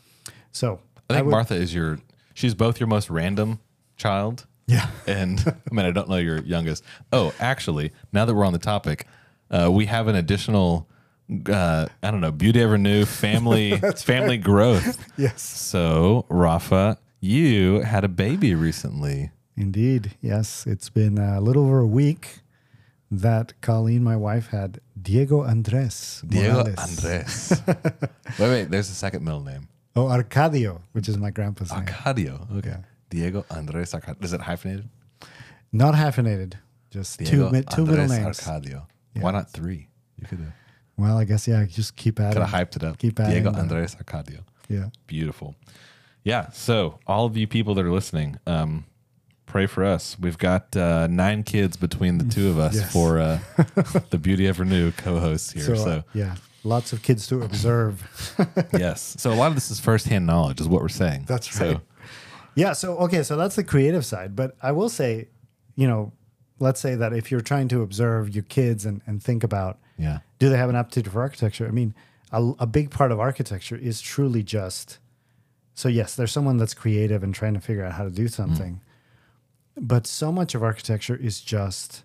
so I think would- Martha is your, she's both your most random child. Yeah. And I mean, I don't know your youngest. Oh, actually, now that we're on the topic, uh, we have an additional, uh, I don't know, Beauty Ever New family, family growth. Yes. So, Rafa, you had a baby recently. Indeed. Yes. It's been a little over a week that Colleen, my wife, had Diego Andres. Diego Morales. Andres. wait, wait, there's a second middle name. Oh, Arcadio, which is my grandpa's name. Arcadio. Okay. Yeah. Diego Andres Arcadio. Is it hyphenated? Not hyphenated, just Diego two mi- two middle Andres names. Arcadio. Yeah. Why not three? You could have Well, I guess yeah, just keep adding. could have hyped it up. Keep adding Diego the- Andres Arcadio. Yeah, Beautiful. Yeah. So all of you people that are listening, um, pray for us. We've got uh, nine kids between the two of us Yes. for uh, the Beauty Ever New co-hosts here. So, So, uh, yeah, lots of kids to observe. yes. So a lot of this is firsthand knowledge, is what we're saying. That's So, right. Yeah. So, okay. So that's the creative side. But I will say, you know, let's say that if you're trying to observe your kids and, and think about, yeah. do they have an aptitude for architecture? I mean, a, a big part of architecture is truly just, so yes, there's someone that's creative and trying to figure out how to do something. Mm. But so much of architecture is just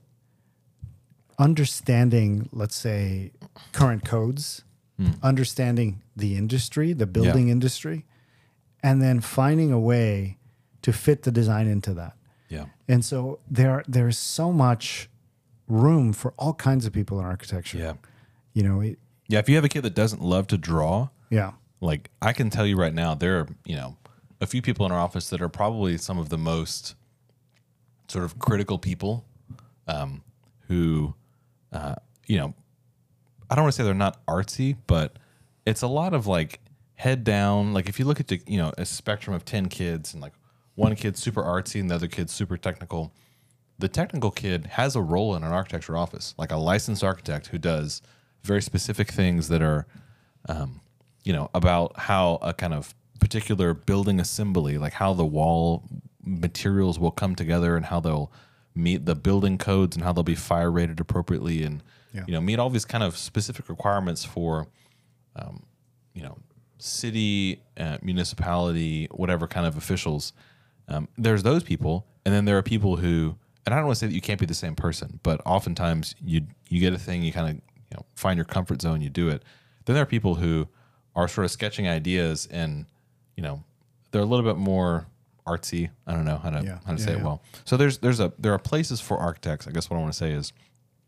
understanding, let's say, current codes, mm. understanding the industry, the building yeah. industry, and then finding a way to fit the design into that. Yeah. And so there, there's so much room for all kinds of people in architecture. Yeah. You know, it, yeah. If you have a kid that doesn't love to draw, yeah, like I can tell you right now, there are, you know, a few people in our office that are probably some of the most sort of critical people um, who, uh, you know, I don't want to say they're not artsy, but it's a lot of like head down. Like if you look at the, you know, a spectrum of ten kids and like one kid's super artsy and the other kid's super technical, the technical kid has a role in an architecture office, like a licensed architect who does very specific things that are, um, you know, about how a kind of particular building assembly, like how the wall materials will come together and how they'll meet the building codes and how they'll be fire rated appropriately and, yeah. you know, meet all these kind of specific requirements for, um, you know, city, uh, municipality, whatever kind of officials. Um, there's those people. And then there are people who, and I don't want to say that you can't be the same person, but oftentimes you you get a thing, you kind of you know find your comfort zone, you do it. Then there are people who are sort of sketching ideas, and you know they're a little bit more artsy. I don't know how to yeah. how to yeah, say yeah. it well. So there's there's a there are places for architects. I guess what I want to say is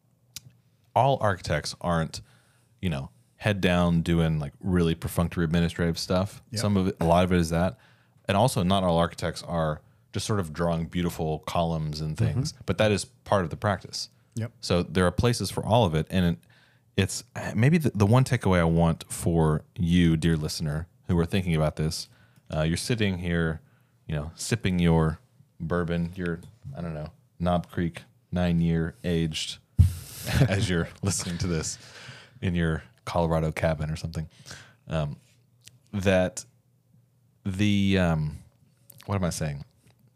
all architects aren't you know head down doing like really perfunctory administrative stuff. Yep. Some of it, a lot of it is that, and also not all architects are just sort of drawing beautiful columns and things, mm-hmm. but that is part of the practice. Yep. So there are places for all of it, and it, it's maybe the, the one takeaway I want for you, dear listener, who are thinking about this. Uh, you're sitting here, you know, sipping your bourbon, your I don't know, Knob Creek nine year aged, as you're listening to this in your Colorado cabin or something. Um, that the um, what am I saying?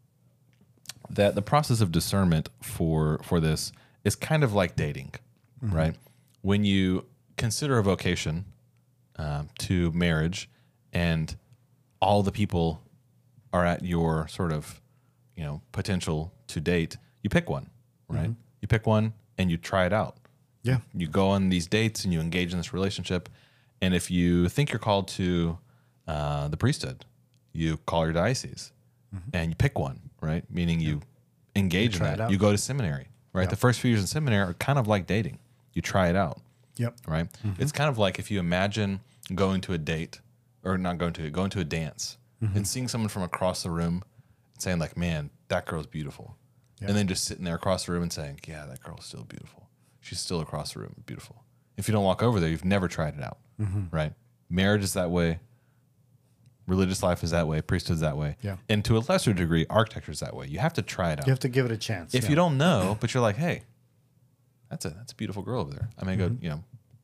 That the process of discernment for for this is kind of like dating, mm-hmm. right? When you consider a vocation uh, to marriage, and all the people are at your sort of, you know, potential to date, you pick one, right? Mm-hmm. You pick one and you try it out. Yeah. You go on these dates and you engage in this relationship, and if you think you're called to uh, the priesthood, you call your diocese. Mm-hmm. And you pick one, right? Meaning you yeah. engage you in that. You go to seminary, right? Yep. The first few years in seminary are kind of like dating. You try it out. Yep. Right? Mm-hmm. It's kind of like if you imagine going to a date, or not going to it, going to a dance, mm-hmm. and seeing someone from across the room and saying like, man, that girl's beautiful. Yep. And then just sitting there across the room and saying, yeah, that girl's still beautiful. She's still across the room, beautiful. If you don't walk over there, you've never tried it out, mm-hmm. right? Marriage is that way. Religious life is that way. Priesthood's that way. Yeah. And to a lesser degree, architecture's that way. You have to try it out. You have to give it a chance. If yeah. you don't know, but you're like, hey, that's a that's a beautiful girl over there. I may mm-hmm. go, you know,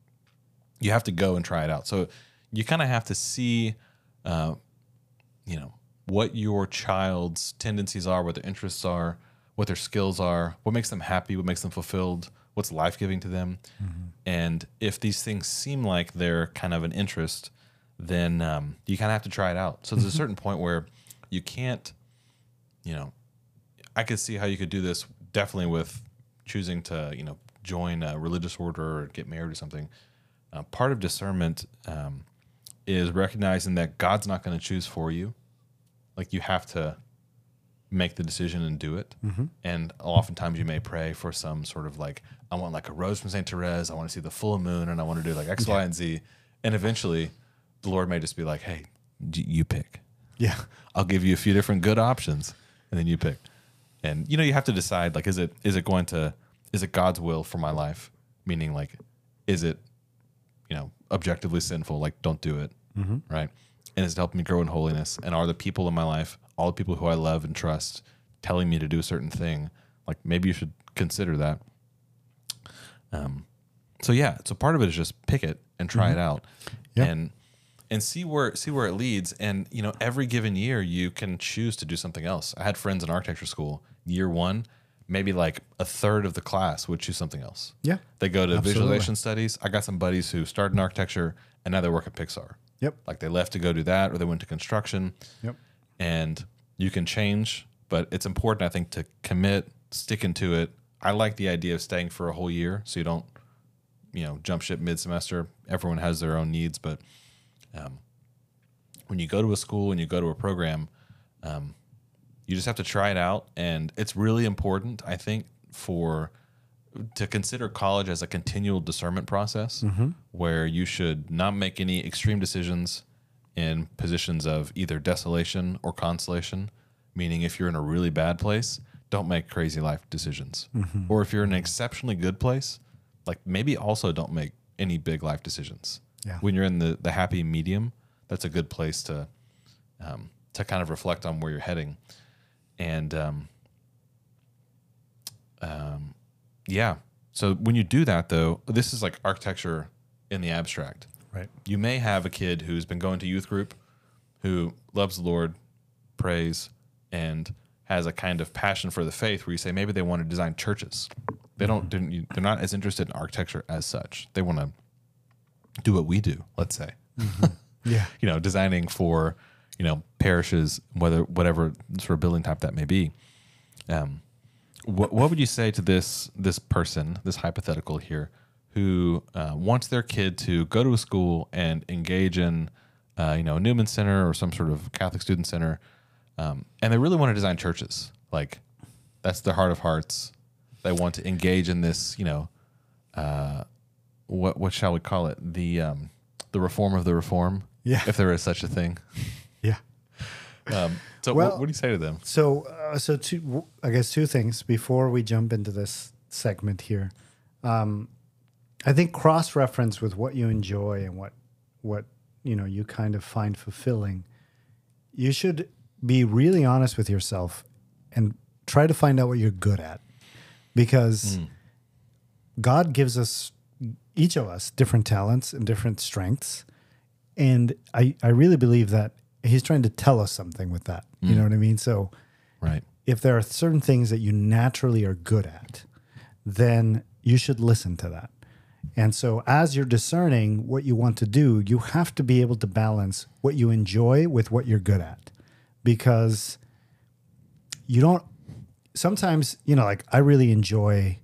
you have to go and try it out. So you kind of have to see, uh, you know, what your child's tendencies are, what their interests are, what their skills are, what makes them happy, what makes them fulfilled, what's life-giving to them. Mm-hmm. And if these things seem like they're kind of an interest, then um, you kind of have to try it out. So there's a certain point where you can't, you know, I could see how you could do this definitely with choosing to, you know, join a religious order or get married or something. Uh, part of discernment um, is recognizing that God's not going to choose for you. Like you have to make the decision and do it. Mm-hmm. And oftentimes you may pray for some sort of like, I want like a rose from Saint Therese. I want to see the full moon and I want to do like X, yeah. Y, and Z. And eventually the Lord may just be like, hey, you pick. Yeah. I'll give you a few different good options and then you pick. And, you know, you have to decide, like, is it is it going to, is it God's will for my life? Meaning, like, is it, you know, objectively sinful? Like, don't do it, mm-hmm. right? And is it helping me grow in holiness? And are the people in my life, all the people who I love and trust, telling me to do a certain thing, like maybe you should consider that. Um, so yeah, so part of it is just pick it and try mm-hmm. it out, yep. and and see where see where it leads. And you know, every given year you can choose to do something else. I had friends in architecture school. Year one, maybe like a third of the class would choose something else. Yeah, they go to absolutely. visualization studies. I got some buddies who started in architecture and now they work at Pixar. Yep, like they left to go do that, or they went to construction. Yep, and you can change, but it's important, I think, to commit, stick into it. I like the idea of staying for a whole year, so you don't, you know, jump ship mid-semester. Everyone has their own needs, but um, when you go to a school and you go to a program, um, you just have to try it out, and it's really important, I think, for to consider college as a continual discernment process, mm-hmm. where you should not make any extreme decisions in positions of either desolation or consolation, meaning if you're in a really bad place, don't make crazy life decisions. Mm-hmm. Or if you're in an exceptionally good place, like maybe also don't make any big life decisions. Yeah. When you're in the, the happy medium, that's a good place to um, to kind of reflect on where you're heading. And um, um, yeah, so when you do that, though, this is like architecture in the abstract. Right. You may have a kid who's been going to youth group, who loves the Lord, prays, and has a kind of passion for the faith, where you say maybe they want to design churches. They don't. They're not as interested in architecture as such. They want to do what we do. Let's say, mm-hmm. yeah, you know, designing for, you know, parishes, whether whatever sort of building type that may be. Um, what what would you say to this this person, this hypothetical here, who uh, wants their kid to go to a school and engage in, uh, you know, a Newman Center or some sort of Catholic student center, um, and they really want to design churches? Like, that's their heart of hearts. They want to engage in this, you know, uh, what what shall we call it? The um, the reform of the reform, yeah, if there is such a thing. Yeah. Um, so, well, what, what do you say to them? So, uh, so two, I guess two things before we jump into this segment here. Um, I think cross-reference with what you enjoy and what what you know you kind of find fulfilling. You should be really honest with yourself and try to find out what you're good at, because mm. God gives us, each of us, different talents and different strengths, and I I really believe that He's trying to tell us something with that. Mm. You know what I mean? So, right. If there are certain things that you naturally are good at, then you should listen to that. And so as you're discerning what you want to do, you have to be able to balance what you enjoy with what you're good at. Because you don't, sometimes, you know, like I really enjoy,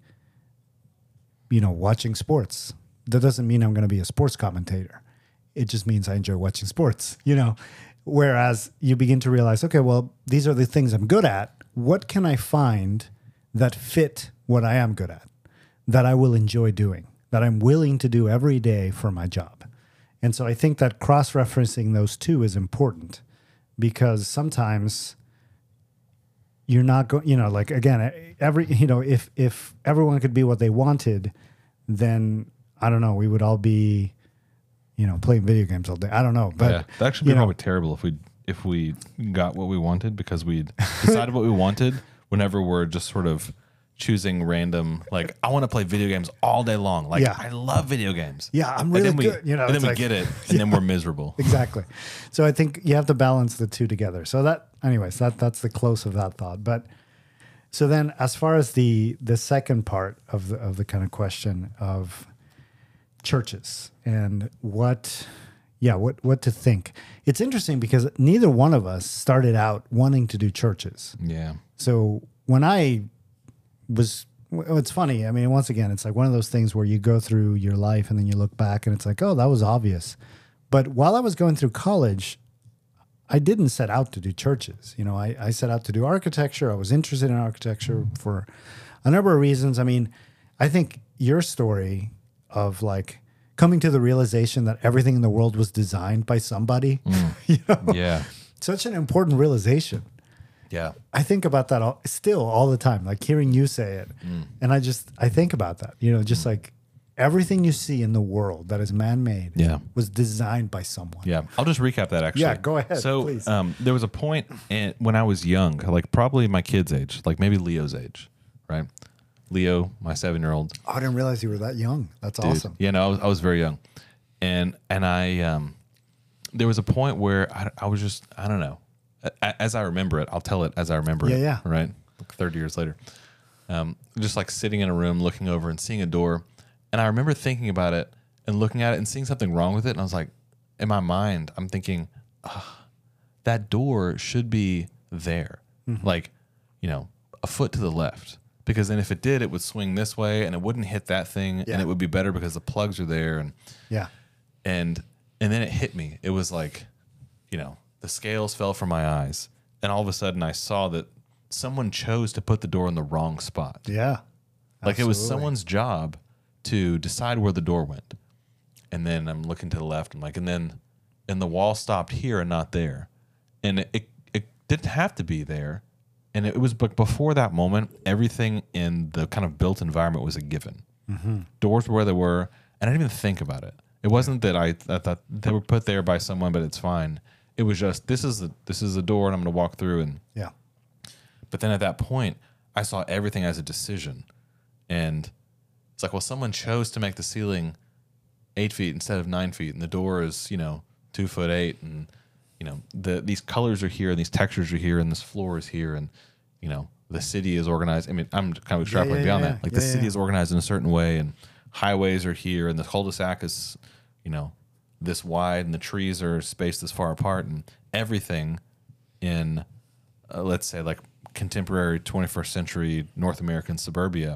you know, watching sports. That doesn't mean I'm going to be a sports commentator. It just means I enjoy watching sports, you know. Whereas you begin to realize, okay, well, these are the things I'm good at. What can I find that fit what I am good at, that I will enjoy doing, that I'm willing to do every day for my job? And so I think that cross-referencing those two is important, because sometimes you're not going, you know, like, again, every, you know, if, if everyone could be what they wanted, then I don't know, we would all be, you know, playing video games all day. I don't know, but yeah, that actually be probably terrible if we if we got what we wanted, because we decided what we wanted whenever we're just sort of choosing random, like, I want to play video games all day long. Like, yeah. I love video games. Yeah, I'm really and then good. We, you know, and then we like, get it, and yeah. then we're miserable. Exactly. So I think you have to balance the two together. So that, anyways, that that's the close of that thought. But so then, as far as the the second part of the of the kind of question of churches and what, yeah, what what to think. It's interesting because neither one of us started out wanting to do churches. Yeah. So when I was, well, it's funny. I mean, once again, it's like one of those things where you go through your life and then you look back and it's like, oh, that was obvious. But while I was going through college, I didn't set out to do churches. You know, I, I set out to do architecture. I was interested in architecture for a number of reasons. I mean, I think your story of like coming to the realization that everything in the world was designed by somebody, mm. you know, yeah, such an important realization. Yeah, I think about that all, still all the time, like hearing you say it, mm. and I just I think about that, you know, just mm. like Everything you see in the world that is man-made Yeah. was designed by someone. Yeah, I'll just recap that actually. Yeah, go ahead, So, please. um, there was a point in, when I was young, like probably my kid's age, like maybe Leo's age, right? Leo, my seven-year-old. Oh, I didn't realize you were that young. That's Dude. awesome. Yeah, no, I was, I was very young, and and I um, there was a point where I, I was just I don't know, A- as I remember it, I'll tell it as I remember Yeah, it. yeah. Right, like thirty years later, um, just like sitting in a room, looking over and seeing a door, and I remember thinking about it and looking at it and seeing something wrong with it, and I was like, in my mind, I'm thinking, oh, that door should be there, Mm-hmm. like, you know, a foot to the left. Because then if it did, it would swing this way and it wouldn't hit that thing, Yeah. and it would be better because the plugs are there. And Yeah. and and then it hit me. It was like, you know, the scales fell from my eyes, and all of a sudden I saw that someone chose to put the door in the wrong spot. Yeah. Like it was Absolutely. someone's job to decide where the door went. And then I'm looking to the left. I'm like, and then and the wall stopped here and not there. And it it, it didn't have to be there. And it was, but before that moment, everything in the kind of built environment was a given. Mm-hmm. Doors were where they were, and I didn't even think about it. It wasn't that I, I thought they were put there by someone, but it's fine. It was just this is the this is the door, and I'm going to walk through. And Yeah. but then at that point, I saw everything as a decision, and it's like, well, someone chose to make the ceiling eight feet instead of nine feet, and the door is you know two foot eight, and you know the these colors are here, and these textures are here, and this floor is here, and you know the city is organized. I mean, I'm kind of extrapolating yeah, beyond yeah, that. Like yeah, the city yeah. is organized in a certain way, and highways are here, and the cul-de-sac is you know this wide, and the trees are spaced this far apart, and everything in uh, let's say like contemporary twenty-first century North American suburbia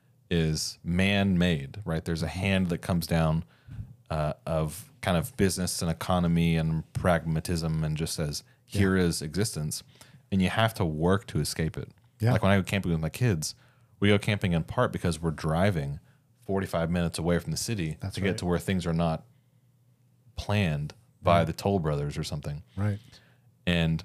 is man-made, right? There's a hand that comes down uh, of kind of business and economy and pragmatism and just says, here is existence. And you have to work to escape it. Yeah. Like when I go camping with my kids, we go camping in part because we're driving forty-five minutes away from the city That's to right. get to where things are not planned by the Toll Brothers or something. Right. And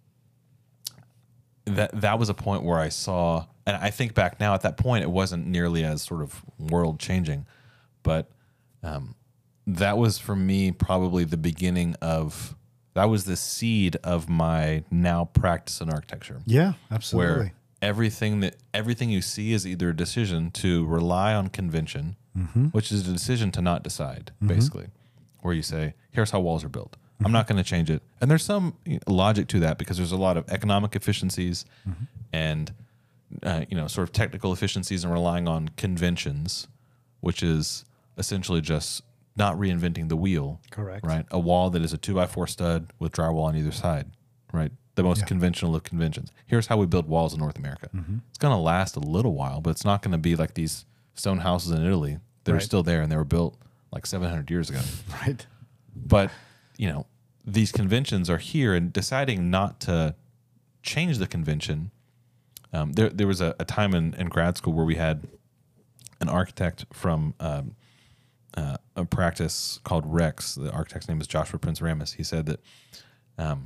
that that was a point where I saw, and I think back now, at that point it wasn't nearly as sort of world changing, but um, that was for me probably the beginning of, that was the seed of my now practice in architecture, Yeah. Absolutely. where everything that everything you see is either a decision to rely on convention, Mm-hmm. which is a decision to not decide, basically, where you say, here's how walls are built. Mm-hmm. I'm not going to change it. And there's some logic to that because there's a lot of economic efficiencies Mm-hmm. and uh, you know sort of technical efficiencies and relying on conventions, which is essentially just not reinventing the wheel. Correct. Right? A wall that is a two by four stud with drywall on either side. Right? The most Yeah. conventional of conventions. Here's how we build walls in North America. Mm-hmm. It's going to last a little while, but it's not going to be like these stone houses in Italy that are Right. still there and they were built like seven hundred years ago. Right. But, you know, these conventions are here, and deciding not to change the convention. Um, there, there was a, a time in, in grad school where we had an architect from um, uh, a practice called Rex. The architect's name is Joshua Prince Ramus. He said that um,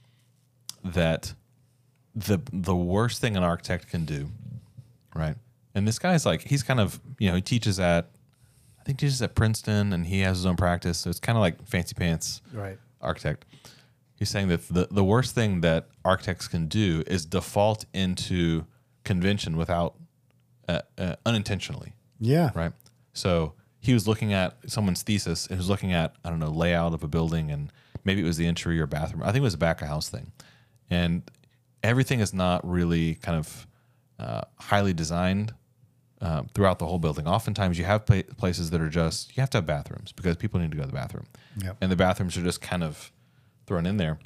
that the the worst thing an architect can do, right? And this guy's like, he's kind of, you know, he teaches at, I think he teaches at Princeton, and he has his own practice. So it's kind of like fancy pants Right. architect. He's saying that the, the worst thing that architects can do is default into convention without uh, uh, unintentionally, Yeah. right? So he was looking at someone's thesis and he was looking at, I don't know, layout of a building, and maybe it was the interior bathroom. I think it was a back of house thing. And everything is not really kind of uh, highly designed uh, throughout the whole building. Oftentimes you have pla- places that are just, you have to have bathrooms because people need to go to the bathroom. Yep. And the bathrooms are just kind of thrown in there.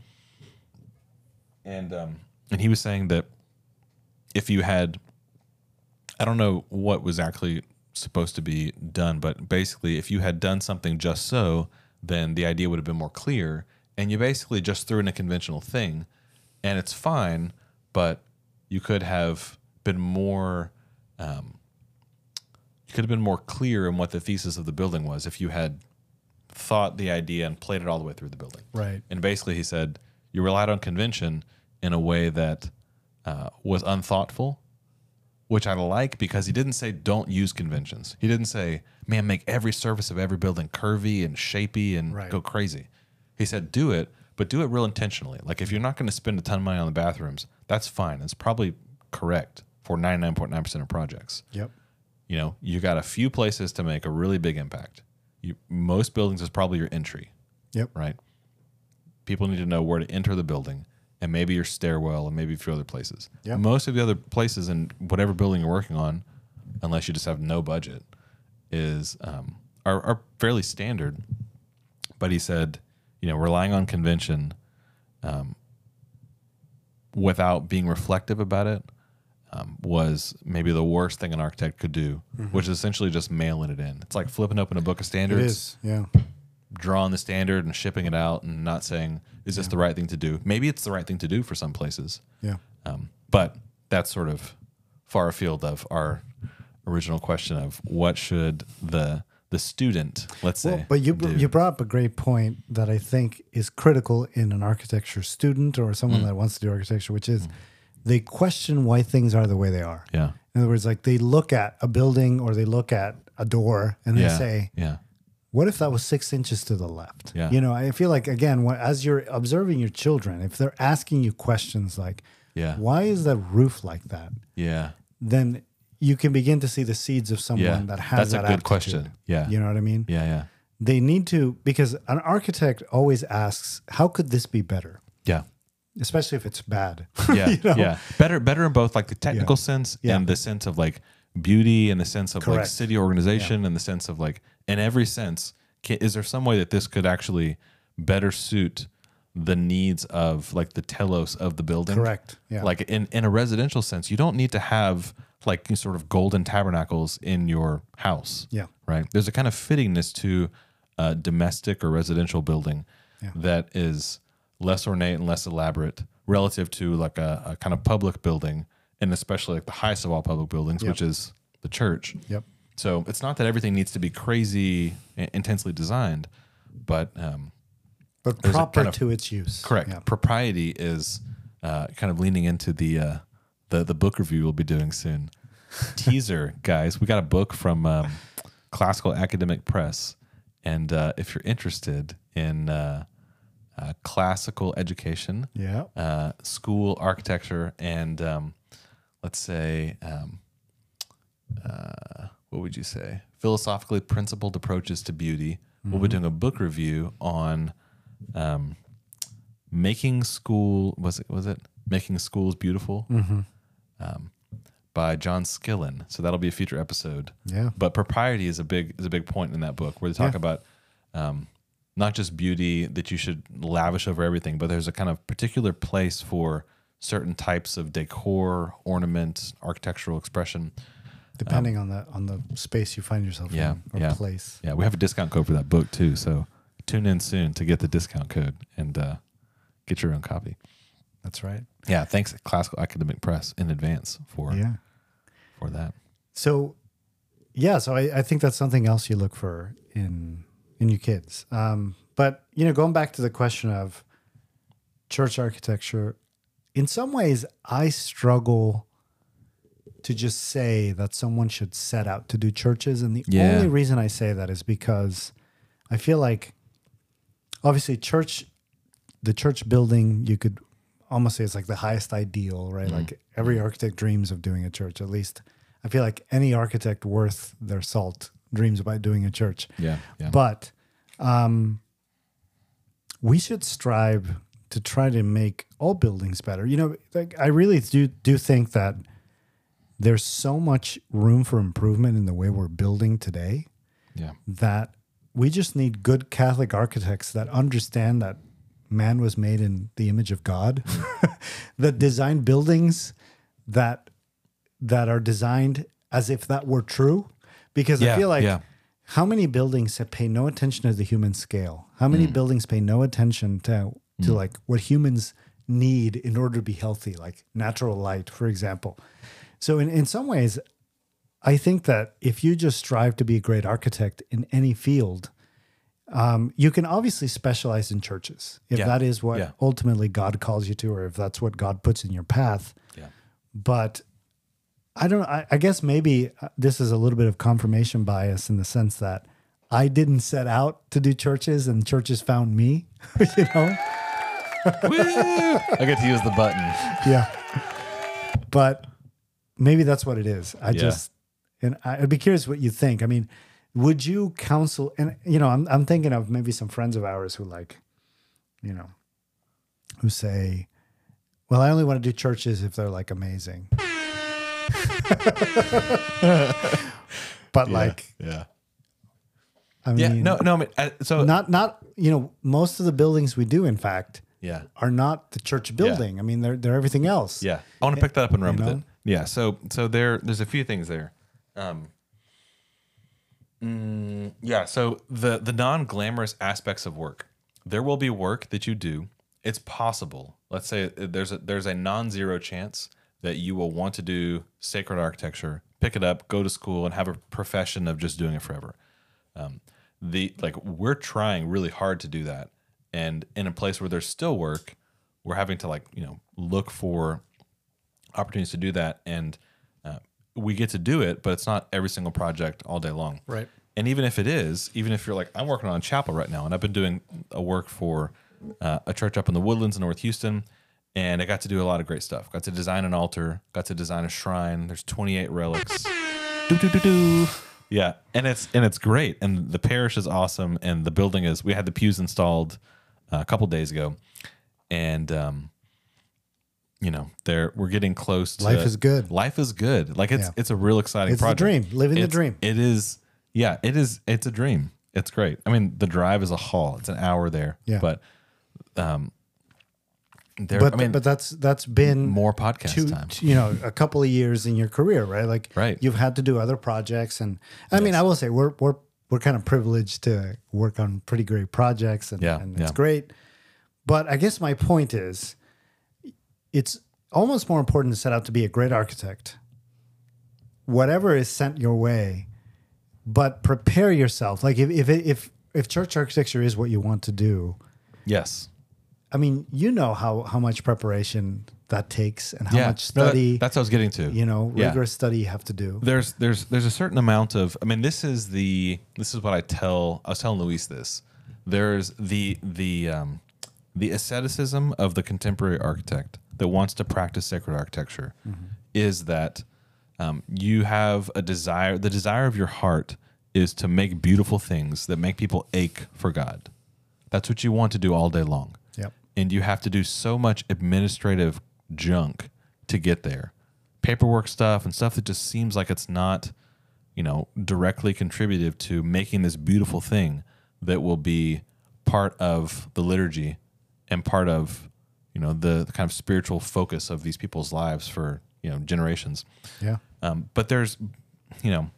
And um, and he was saying that if you had, I don't know what was actually supposed to be done, but basically if you had done something just so, then the idea would have been more clear. And you basically just threw in a conventional thing, and it's fine, but you could have been more, um, you could have been more clear in what the thesis of the building was if you had thought the idea and played it all the way through the building. Right. And basically, he said you relied on convention in a way that uh, was unthoughtful, which I like because he didn't say don't use conventions. He didn't say, man, make every surface of every building curvy and shapy and Right. go crazy. He said do it, but do it real intentionally. Like if you're not going to spend a ton of money on the bathrooms, that's fine. It's probably correct for ninety-nine point nine percent of projects. Yep. You know, you got a few places to make a really big impact. You, most buildings is probably your entry, Yep. right? People need to know where to enter the building and maybe your stairwell and maybe a few other places. Yep. Most of the other places in whatever building you're working on, unless you just have no budget, is um, are, are fairly standard. But he said, you know, relying on convention um, without being reflective about it um, was maybe the worst thing an architect could do, mm-hmm. which is essentially just mailing it in. It's like flipping open a book of standards. It is, yeah. Drawing the standard and shipping it out and not saying, is this Yeah. the right thing to do? Maybe it's the right thing to do for some places. Yeah. Um, but that's sort of far afield of our original question of what should the the student, let's say, Well, but you do. you brought up a great point that I think is critical in an architecture student or someone Mm. that wants to do architecture, which is they question why things are the way they are. Yeah. In other words, like they look at a building or they look at a door and they Yeah. say, Yeah. what if that was six inches to the left? Yeah. You know, I feel like, again, when, as you're observing your children, if they're asking you questions like, Yeah. why is that roof like that? Yeah. Then you can begin to see the seeds of someone Yeah. that has That's that a good aptitude. question. Yeah. You know what I mean? Yeah. Yeah. They need to, because an architect always asks, how could this be better? Yeah. Especially if it's bad. Yeah. You know? Yeah. Better, better in both like the technical Yeah. sense Yeah. and the sense of like beauty and the sense of like Correct. city organization and the sense of like, in every sense, can, is there some way that this could actually better suit the needs of like the telos of the building? Correct. Yeah. Like in, in a residential sense, you don't need to have like sort of golden tabernacles in your house. Yeah. Right. There's a kind of fittingness to a domestic or residential building Yeah. that is less ornate and less elaborate relative to like a, a kind of public building, and especially like the highest of all public buildings, Yep. which is the church. Yep. So it's not that everything needs to be crazy, i- intensely designed, but um, But There's a proper kind of- to its use. correct. Yeah. Propriety is uh, kind of leaning into the uh, the the book review we'll be doing soon. Teaser, guys, we got a book from um, Classical Academic Press, and uh, if you're interested in uh, uh, classical education, Yeah. uh, school architecture, and um, let's say, um, uh, what would you say? Philosophically principled approaches to beauty. We'll be doing a book review on um, making school. Was it? Was it making schools beautiful? Mm-hmm. Um, by John Skillen. So that'll be a future episode. Yeah. But propriety is a big is a big point in that book where they talk Yeah. about um, not just beauty that you should lavish over everything, but there's a kind of particular place for certain types of decor, ornament, architectural expression. Depending on the on the space you find yourself Yeah, in or yeah. place. Yeah, we have a discount code for that book too. So tune in soon to get the discount code and uh, get your own copy. That's right. Yeah, thanks Classical Academic Press in advance for Yeah. for that. So, yeah, so I, I think that's something else you look for in in your kids. Um, but you know, going back to the question of church architecture, in some ways, I struggle to just say that someone should set out to do churches, and the Yeah. only reason I say that is because I feel like, obviously, church, the church building, you could almost say it's like the highest ideal, right? Like every architect dreams of doing a church. At least I feel like any architect worth their salt dreams about doing a church. Yeah, yeah. But um, we should strive to try to make all buildings better. You know, like I really do do think that there's so much room for improvement in the way we're building today yeah. that we just need good Catholic architects that understand that man was made in the image of God, that design buildings that that are designed as if that were true. Because Yeah, I feel like yeah. how many buildings that pay no attention to the human scale? How many buildings pay no attention to to like what humans need in order to be healthy, like natural light, for example. So in, in some ways, I think that if you just strive to be a great architect in any field, um, you can obviously specialize in churches if Yeah. that is what Yeah. ultimately God calls you to, or if that's what God puts in your path. Yeah. But I don't. I, I guess maybe uh, this is a little bit of confirmation bias in the sense that I didn't set out to do churches, and churches found me. You know. Woo! I get to use the button. Yeah. But maybe that's what it is. I Yeah. just, and I- I'd be curious what you think. I mean, would you counsel, and you know, I'm, I'm thinking of maybe some friends of ours who like, you know, who say, well, I only want to do churches if they're like amazing. But like, yeah. I mean, Yeah. No, no. I mean, uh, so not, not, you know, most of the buildings we do, in fact, yeah. are not the church building. I mean, they're, they're everything else. Yeah, I want to pick that up and run You with know? it. Yeah, so so there, there's a few things there. Um, mm, yeah, so the the non glamorous aspects of work, there will be work that you do. It's possible. Let's say there's a there's a non-zero chance that you will want to do sacred architecture, pick it up, go to school, and have a profession of just doing it forever. Um, the like we're trying really hard to do that, and in a place where there's still work, we're having to like you know look for opportunities to do that, and uh, we get to do it, but it's not every single project all day long. Right. And even if it is, even if you're like, I'm working on a chapel right now, and I've been doing a work for uh, a church up in the Woodlands in North Houston, and I got to do a lot of great stuff. Got to design an altar, got to design a shrine. There's twenty-eight relics. do, do, do, do. Yeah, and it's and it's great, and the parish is awesome, and the building is. We had the pews installed uh, a couple days ago, and um, you know, there we're getting close to Life is good. Life is good. Like it's Yeah. it's a real exciting It's the project. dream. Living the It's- dream. It is. Yeah, it is. It's a dream. It's great. I mean, the drive is a haul. It's an hour there. Yeah. But um, there. But I mean, but that's that's been more podcast two, time. you know, a couple of years in your career, right? Like, Right. you've had to do other projects, and I mean, I will say we're we're we're kind of privileged to work on pretty great projects, and, Yeah, and yeah. it's great. But I guess my point is, it's almost more important to set out to be a great architect. Whatever is sent your way, but prepare yourself. Like if if if if church architecture is what you want to do, Yes. I mean, you know how how much preparation that takes and how Yeah. much No, that- study, that's what I was getting to. you know, Yeah. rigorous study you have to do. There's there's there's a certain amount of. I mean, this is the this is what I tell. I was telling Luis this. There's the the um, the asceticism of the contemporary architect that wants to practice sacred architecture is that um, you have a desire. The desire of your heart is to make beautiful things that make people ache for God. That's what you want to do all day long. Yep. And you have to do so much administrative junk to get there. Paperwork stuff and stuff that just seems like it's not, you know, directly contributive to making this beautiful thing that will be part of the liturgy and part of, you know, the, the kind of spiritual focus of these people's lives for, you know, generations. Yeah. Um, but there's, you know,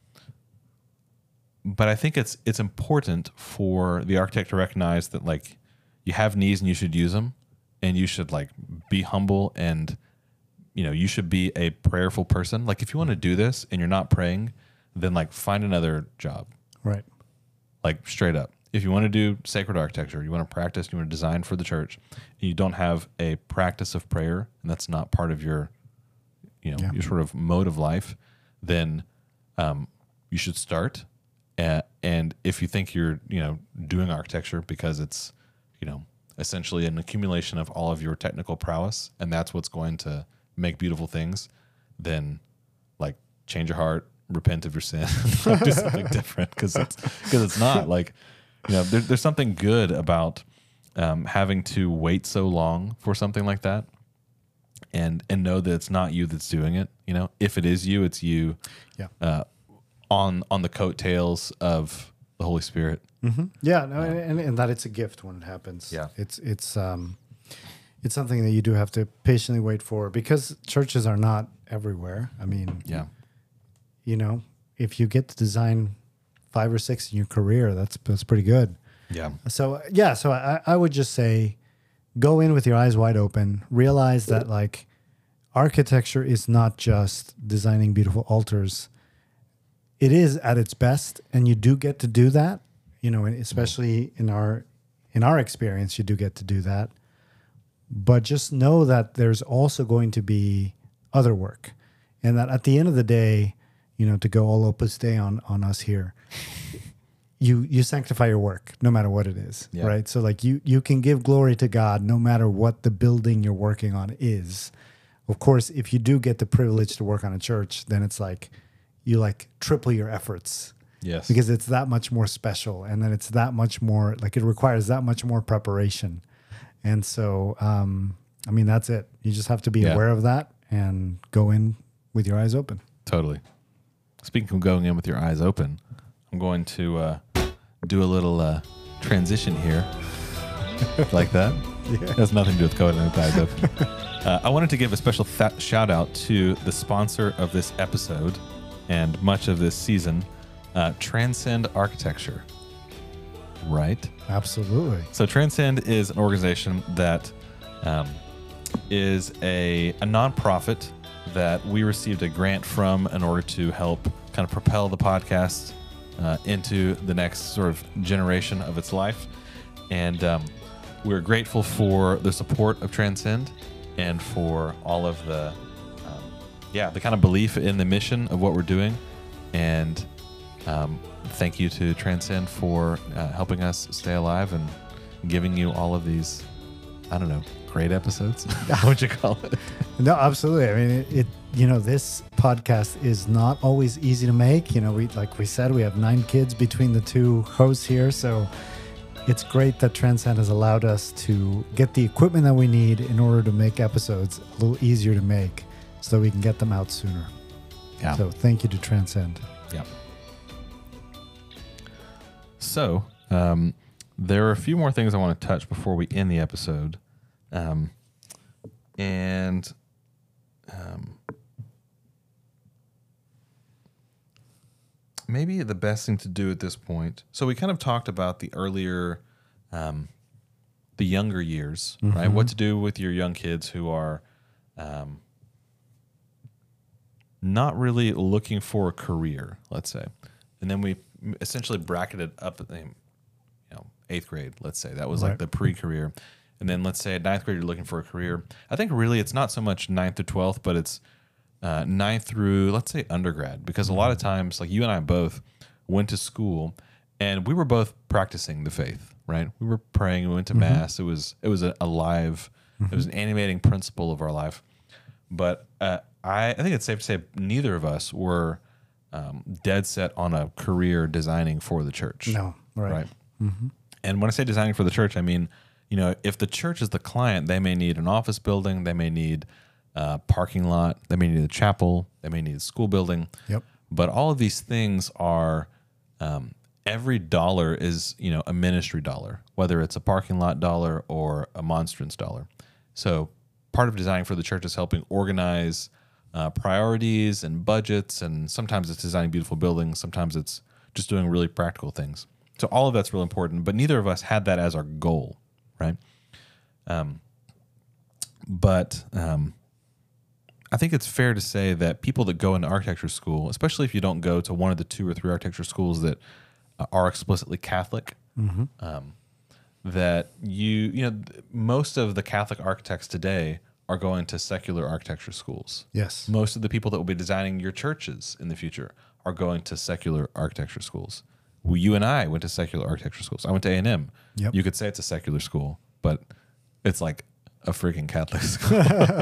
but I think it's it's important for the architect to recognize that like you have needs and you should use them, and you should like be humble, and you know you should be a prayerful person. Like if you want to do this and you're not praying, then like find another job. Right. Like straight up. If you want to do sacred architecture, you want to practice, you want to design for the church, and you don't have a practice of prayer, and that's not part of your, you know, Yeah. your sort of mode of life, then um, you should start. Uh, and if you think you're, you know, doing architecture because it's, you know, essentially an accumulation of all of your technical prowess, and that's what's going to make beautiful things, then like change your heart, repent of your sin, do something different, because it's because it's not like, you know, there, there's something good about um, having to wait so long for something like that, and and know that it's not you that's doing it. You know, if it is you, it's you. Yeah. Uh, on on the coattails of the Holy Spirit. Mm-hmm. Yeah. No, and, and that it's a gift when it happens. Yeah. It's it's um it's something that you do have to patiently wait for, because churches are not everywhere. I mean, Yeah. you know, if you get to design five or six in your career, that's that's pretty good. Yeah. So yeah, so I, I would just say, go in with your eyes wide open. Realize that like architecture is not just designing beautiful altars. It is at its best, and you do get to do that. You know, and especially in our in our experience, you do get to do that. But just know that there's also going to be other work. and that at the end of the day, you know, to go all Opus Dei on on us here, you you sanctify your work no matter what it is, Yeah. right? So like you you can give glory to God no matter what the building you're working on is. Of course, if you do get the privilege to work on a church, then it's like you like triple your efforts. Yes. Because it's that much more special, and then it's that much more, like it requires that much more preparation. And so, um, I mean, that's it. You just have to be Yeah. aware of that and go in with your eyes open. Totally. Speaking of going in with your eyes open, I'm going to uh, do a little uh, transition here. Like that? Yeah. It has nothing to do with going in with eyes open. Uh, I wanted to give a special th- shout out to the sponsor of this episode and much of this season, uh, Transcend Architecture. Right? Absolutely. So Transcend is an organization that um, is a, a nonprofit that we received a grant from in order to help kind of propel the podcast uh, into the next sort of generation of its life. And um, we're grateful for the support of Transcend and for all of the, um, yeah, the kind of belief in the mission of what we're doing. And um, thank you to Transcend for uh, helping us stay alive and giving you all of these, I don't know, great episodes. What would you call it? No, absolutely. I mean, it, it, you know, this podcast is not always easy to make. You know, we, like we said, we have nine kids between the two hosts here. So it's great that Transcend has allowed us to get the equipment that we need in order to make episodes a little easier to make so we can get them out sooner. Yeah. So thank you to Transcend. Yeah. So um, there are a few more things I want to touch before we end the episode. Um, and um, maybe the best thing to do at this point. So we kind of talked about the earlier, um, the younger years, mm-hmm. right? What to do with your young kids who are um, not really looking for a career, let's say. And then we essentially bracketed up at the, you know, eighth grade, let's say. That was right. like the pre-career. And then let's say at ninth grade, you're looking for a career. I think really it's not so much ninth through twelfth, but it's uh, ninth through, let's say, undergrad. Because a lot of times, like you and I both went to school and we were both practicing the faith, right? We were praying, we went to mm-hmm. mass. It was it was a, a live, mm-hmm. it was an animating principle of our life. But uh, I, I think it's safe to say neither of us were um, dead set on a career designing for the church. No, right. right? Mm-hmm. And when I say designing for the church, I mean, you know, if the church is the client, they may need an office building, they may need a parking lot, they may need a chapel, they may need a school building. Yep. But all of these things are, um, every dollar is, you know, a ministry dollar, whether it's a parking lot dollar or a monstrance dollar. So part of designing for the church is helping organize uh, priorities and budgets, and sometimes it's designing beautiful buildings, sometimes it's just doing really practical things. So all of that's real important, but neither of us had that as our goal. Right. Um, but um, I think it's fair to say that people that go into architecture school, especially if you don't go to one of the two or three architecture schools that uh, are explicitly Catholic, mm-hmm. um, that you, you know, most of the Catholic architects today are going to secular architecture schools. Yes. Most of the people that will be designing your churches in the future are going to secular architecture schools. Well, you and I went to secular architecture schools. I went to A and M. Yep. You could say it's a secular school, but it's like a freaking Catholic school.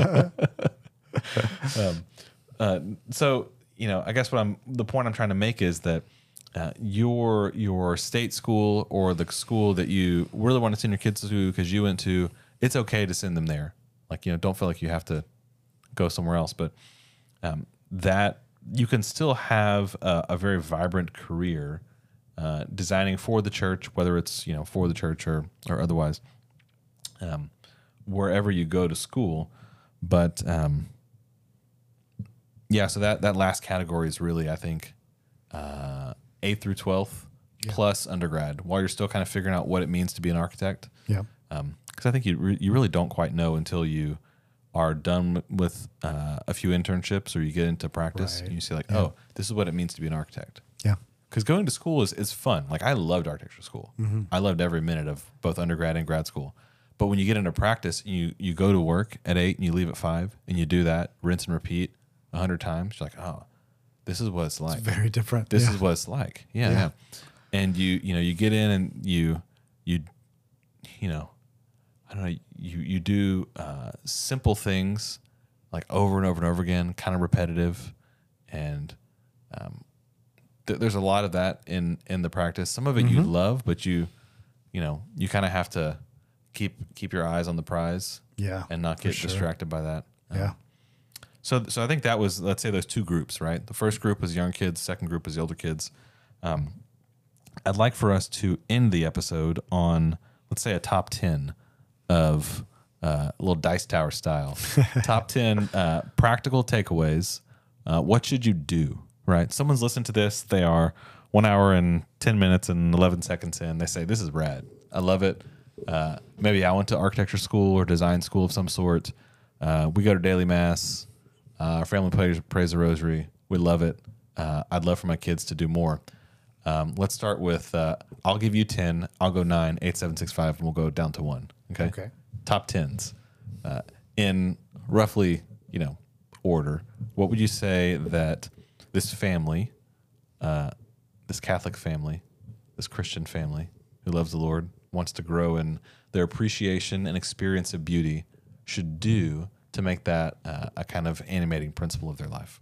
um, uh, so, you know, I guess what I'm the point I'm trying to make is that uh, your your state school or the school that you really want to send your kids to because you went to, it's okay to send them there. Like, you know, don't feel like you have to go somewhere else, but um, that you can still have a, a very vibrant career. Uh, designing for the church, whether it's, you know, for the church or or otherwise, um, wherever you go to school. But um, yeah, so that that last category is really, I think, uh, eighth through twelfth yeah. plus undergrad, while you're still kind of figuring out what it means to be an architect. Yeah, because um, I think you re- you really don't quite know until you are done with uh, a few internships or you get into practice right. and you see like, yeah. oh, this is what it means to be an architect. Yeah. Because going to school is, is fun. Like, I loved architecture school. Mm-hmm. I loved every minute of both undergrad and grad school. But when you get into practice, you you go to work at eight and you leave at five, and you do that, rinse and repeat a hundred times, you're like, oh, this is what it's like. It's very different. This yeah. is what it's like. Yeah, Yeah. yeah. And you, you know, you get in and you, you, you know, I don't know, you, you do uh, simple things like over and over and over again, kind of repetitive. And um, th- there's a lot of that in, in the practice. Some of it Mm-hmm. you love, but you, you know, you kind of have to keep, keep your eyes on the prize Yeah, and not for get sure. distracted by that. Um, Yeah. So, so I think that was, let's say those two groups, right? The first group was young kids. Second group was the older kids. Um, I'd like for us to end the episode on, let's say, a top ten of uh, a little dice tower style. Top ten uh, practical takeaways. Uh, what should you do, right? Someone's listened to this. They are one hour and ten minutes and eleven seconds in. They say, this is rad. I love it. Uh, maybe I went to architecture school or design school of some sort. Uh, we go to daily mass. Uh, our family prays, prays the rosary. We love it. Uh, I'd love for my kids to do more. Um, let's start with, uh, I'll give you ten, I'll go nine, eight, seven, six, five, and we'll go down to one. Okay. Okay. Top tens. Uh, in roughly, you know, order, what would you say that this family, uh, this Catholic family, this Christian family who loves the Lord, wants to grow in their appreciation and experience of beauty should do to make that uh, a kind of animating principle of their life?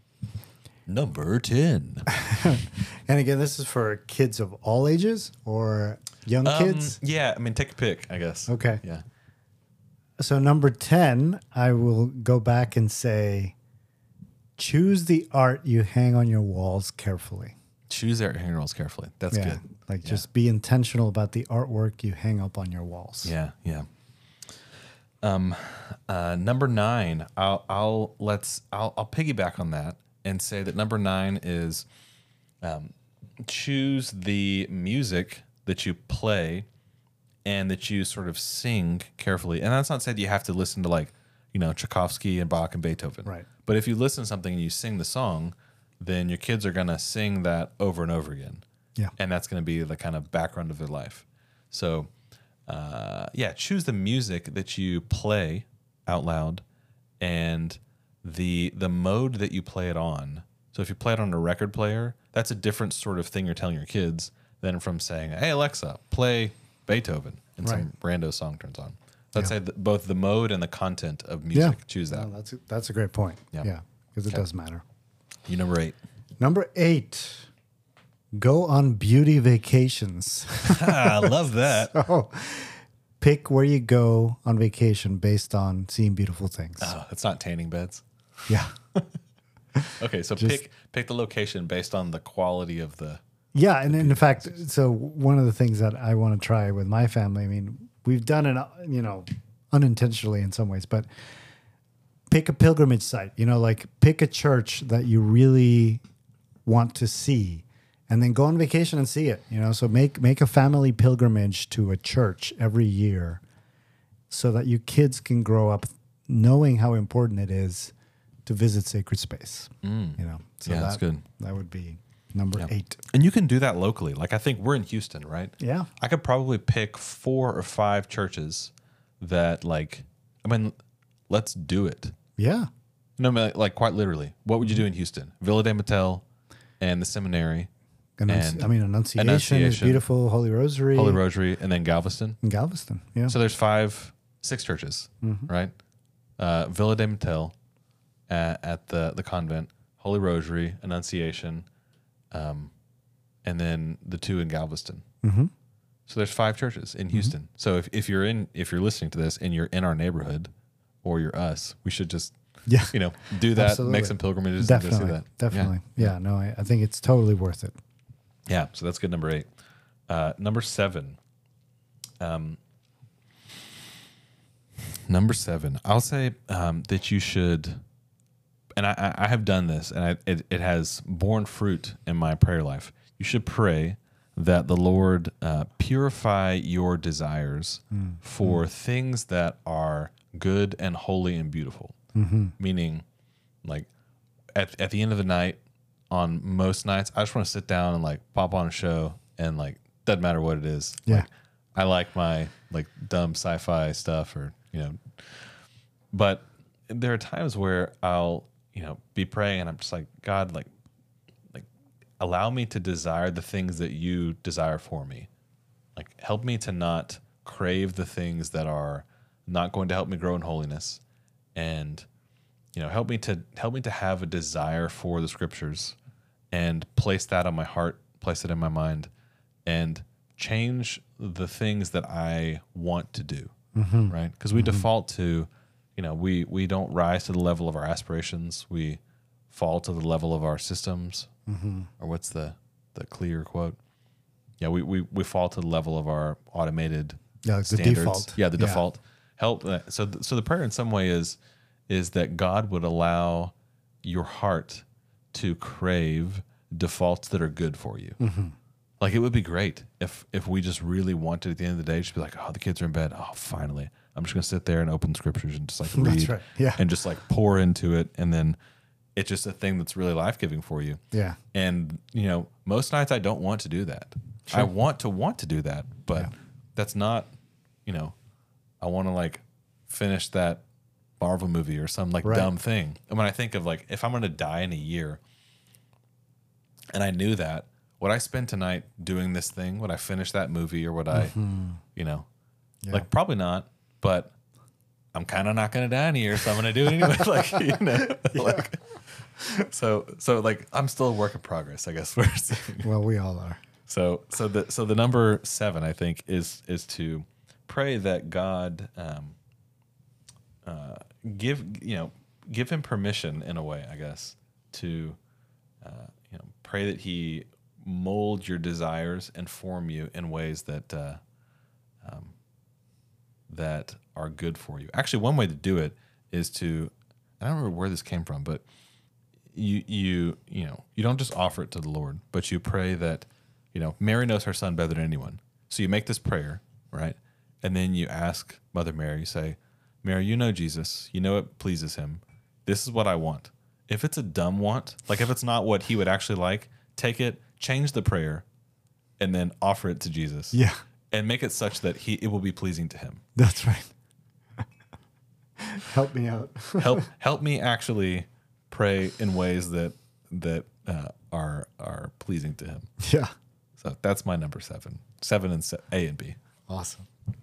Number ten. And again, this is for kids of all ages or young Um, kids? yeah, I mean, take a pick, I guess. Okay. Yeah. So number ten, I will go back and say, choose the art you hang on your walls carefully. Choose their hanger rolls carefully. That's yeah. good. Like Yeah. just be intentional about the artwork you hang up on your walls. Yeah, yeah. Um, uh, number nine. I'll, I'll let's I'll, I'll piggyback on that and say that number nine is um, choose the music that you play and that you sort of sing carefully. And that's not said you have to listen to like you know Tchaikovsky and Bach and Beethoven. Right. But if you listen to something and you sing the song, then your kids are gonna sing that over and over again. Yeah. And that's going to be the kind of background of their life. So, uh, yeah, choose the music that you play out loud and the the mode that you play it on. So if you play it on a record player, that's a different sort of thing you're telling your kids than from saying, hey, Alexa, play Beethoven, and some rando song turns on. Let's Yeah. say that both the mode and the content of music. Yeah. Choose that. No, that's, a, that's a great point. Yeah. Yeah. Because it Okay. does matter. You number eight. Number eight, go on beauty vacations. I love that. Oh, pick where you go on vacation based on seeing beautiful things. Oh, it's not tanning beds. Yeah. Okay, so Just- pick pick the location based on the quality of the. Yeah, and in fact, so one of the things that I want to try with my family, I mean, we've done it, you know, unintentionally in some ways, but pick a pilgrimage site, you know, like pick a church that you really want to see and then go on vacation and see it, you know, so make make a family pilgrimage to a church every year so that your kids can grow up knowing how important it is to visit sacred space, you know. So Yeah, that, that's good. That would be number eight. And you can do that locally. Like I think we're in Houston, right? Yeah. I could probably pick four or five churches that like. I mean, let's do it. Yeah. No, I mean, like quite literally. What would you do in Houston? Villa de Mattel and the seminary, Annunci- And I mean, Annunciation, is Annunciation. beautiful. Holy Rosary. Holy Rosary, and then Galveston. in Galveston. Yeah. So there's five, six churches, right? Uh, Villa de Mattel at, at the the convent, Holy Rosary, Annunciation, um, and then the two in Galveston. mm-hmm. So there's five churches in Houston. So if, if you're in if you're listening to this and you're in our neighborhood, or you're us, we should just Yeah. you know do that, Absolutely. make some pilgrimages, and go Definitely. see that. Definitely. Yeah. no, I, I think it's totally worth it. Yeah. yeah. So that's good. Number eight. Uh, number seven. Um, number seven. I'll say um, that you should, and I, I I have done this, and I, it it has borne fruit in my prayer life. You should pray that the Lord uh, purify your desires for things that are good and holy and beautiful. Meaning, like at at the end of the night, on most nights, I just want to sit down and like pop on a show and like doesn't matter what it is. Yeah. Like, I like my like dumb sci-fi stuff or you know, but there are times where I'll you know, be praying, and I'm just like, God, like, like, allow me to desire the things that you desire for me. Like, help me to not crave the things that are not going to help me grow in holiness, and you know, help me to help me to have a desire for the scriptures, and place that on my heart, place it in my mind, and change the things that I want to do. Mm-hmm. Right? Because we mm-hmm. default to, you know, we we don't rise to the level of our aspirations. We fall to the level of our systems. Mm-hmm. Or what's the the clear quote? Yeah, we, we, we fall to the level of our automated yeah, like standards. The default. Yeah, the yeah. default. Help. Uh, so th- so the prayer in some way is is that God would allow your heart to crave defaults that are good for you. Mm-hmm. Like, it would be great if if we just really wanted at the end of the day just be like, oh, the kids are in bed. Oh, finally. I'm just going to sit there and open scriptures and just like read That's right. yeah. and just like pour into it. And then it's just a thing that's really life-giving for you. Yeah. And, you know, most nights I don't want to do that. Sure. I want to want to do that, but yeah. that's not, you know, I want to like finish that Marvel movie or some like right. dumb thing. And when I think of like, if I'm going to die in a year and I knew that, would I spend tonight doing this thing? Would I finish that movie, or would I, mm-hmm. you know, yeah. like probably not, but I'm kind of not going to die in a year, so I'm going to do it anyway. Like, you know, yeah. like, so, so like, I'm still a work in progress, I guess. We're saying. Well, we all are. So, so the, so the number seven, I think, is, is to pray that God, um, uh, give, you know, give him permission in a way, I guess, to, uh, you know, pray that he mold your desires and form you in ways that, uh, um, that are good for you. Actually, one way to do it is to, I don't remember where this came from, but you, you, you know, you don't just offer it to the Lord, but you pray that, you know, Mary knows her son better than anyone. So you make this prayer, right? And then you ask Mother Mary, you say, Mary, you know Jesus, you know it pleases him. This is what I want. If it's a dumb want, like if it's not what he would actually like, take it, change the prayer, and then offer it to Jesus. Yeah. And make it such that he it will be pleasing to him. That's right. Help me out. help help me actually pray in ways that that uh, are are pleasing to him. Yeah. So that's my number seven. Seven and se- A and B. Awesome.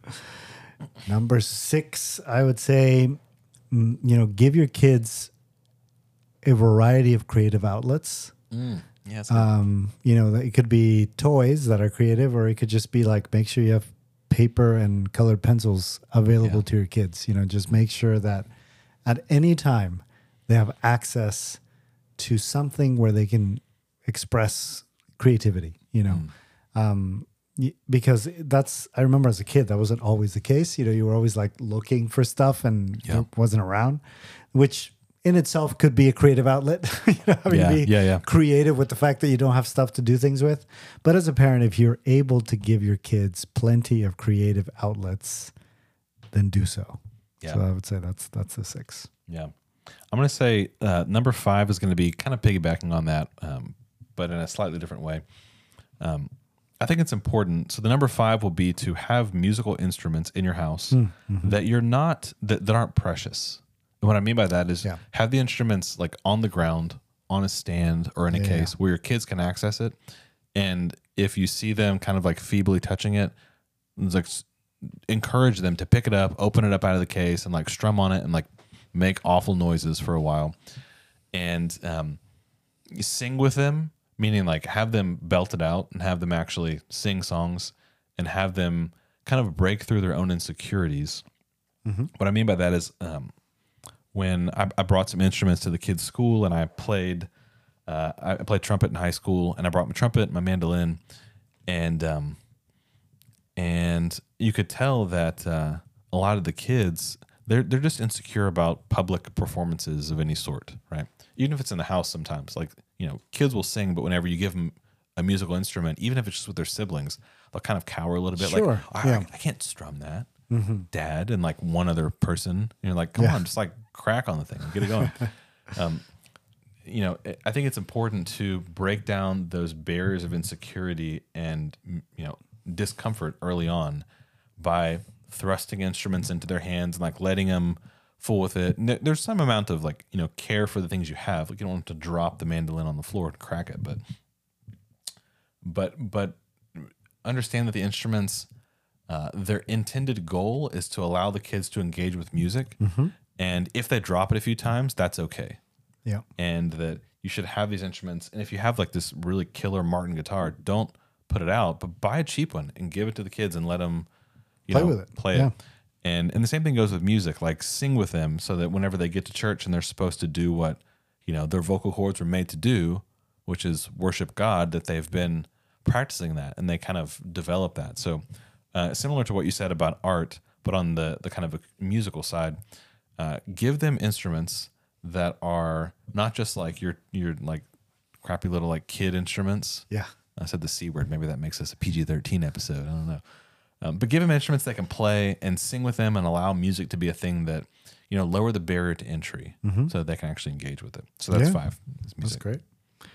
Number six, I would say, mm, you know, give your kids a variety of creative outlets. Mm. Yeah, um, you know, it could be toys that are creative, or it could just be like, make sure you have paper and colored pencils available yeah. to your kids. You know, just make sure that at any time they have access to something where they can express creativity, you know, mm. um, y- because that's, I remember as a kid, that wasn't always the case. You know, you were always like looking for stuff and yeah. it wasn't around, which in itself could be a creative outlet. You know, I mean, yeah, be yeah, yeah. creative with the fact that you don't have stuff to do things with. But as a parent, if you're able to give your kids plenty of creative outlets, then do so. Yeah. So I would say that's that's the six. Yeah. I'm going to say uh, number five is going to be kind of piggybacking on that, um, but in a slightly different way. Um, I think it's important. So the number five will be to have musical instruments in your house mm-hmm. that you're not, that, that aren't precious. And what I mean by that is yeah. have the instruments like on the ground, on a stand, or in a yeah. case where your kids can access it. And if you see them kind of like feebly touching it, it's like encourage them to pick it up, open it up out of the case, and like strum on it and like make awful noises for a while. And um, you sing with them, meaning like have them belt it out and have them actually sing songs and have them kind of break through their own insecurities. Mm-hmm. What I mean by that is um, when I, I brought some instruments to the kids' school and I played, uh, I played trumpet in high school, and I brought my trumpet, my mandolin, and um, and you could tell that uh, a lot of the kids, they're they're just insecure about public performances of any sort, right? Even if it's in the house, sometimes, like, you know, kids will sing, but whenever you give them a musical instrument, even if it's just with their siblings, they'll kind of cower a little bit, sure. like, oh, yeah. I, I can't strum that. Mm-hmm. Dad and like one other person, and you're like, come yeah. on, just like crack on the thing and get it going. um, you know, I think it's important to break down those barriers of insecurity and, you know, discomfort early on by thrusting instruments into their hands and like letting them fool with it. And there- there's some amount of like, you know, care for the things you have. Like you don't want to drop the mandolin on the floor and crack it, but but but understand that the instruments, uh, their intended goal is to allow the kids to engage with music. Mm-hmm. And if they drop it a few times, that's okay. Yeah. And that you should have these instruments. And if you have like this really killer Martin guitar, don't put it out, but buy a cheap one and give it to the kids and let them, you Play know, with it. play Yeah. it. And and the same thing goes with music. Like sing with them so that whenever they get to church and they're supposed to do what, you know, their vocal cords were made to do, which is worship God, that they've been practicing that and they kind of develop that. So uh, similar to what you said about art, but on the the kind of a musical side, uh, give them instruments that are not just like your your like crappy little like kid instruments. Yeah. I said the C word. Maybe that makes this a P G thirteen episode. I don't know. Um, but give them instruments they can play and sing with them and allow music to be a thing that, you know, lower the barrier to entry so that they can actually engage with it. So that's Yeah. five. That's That's music. great.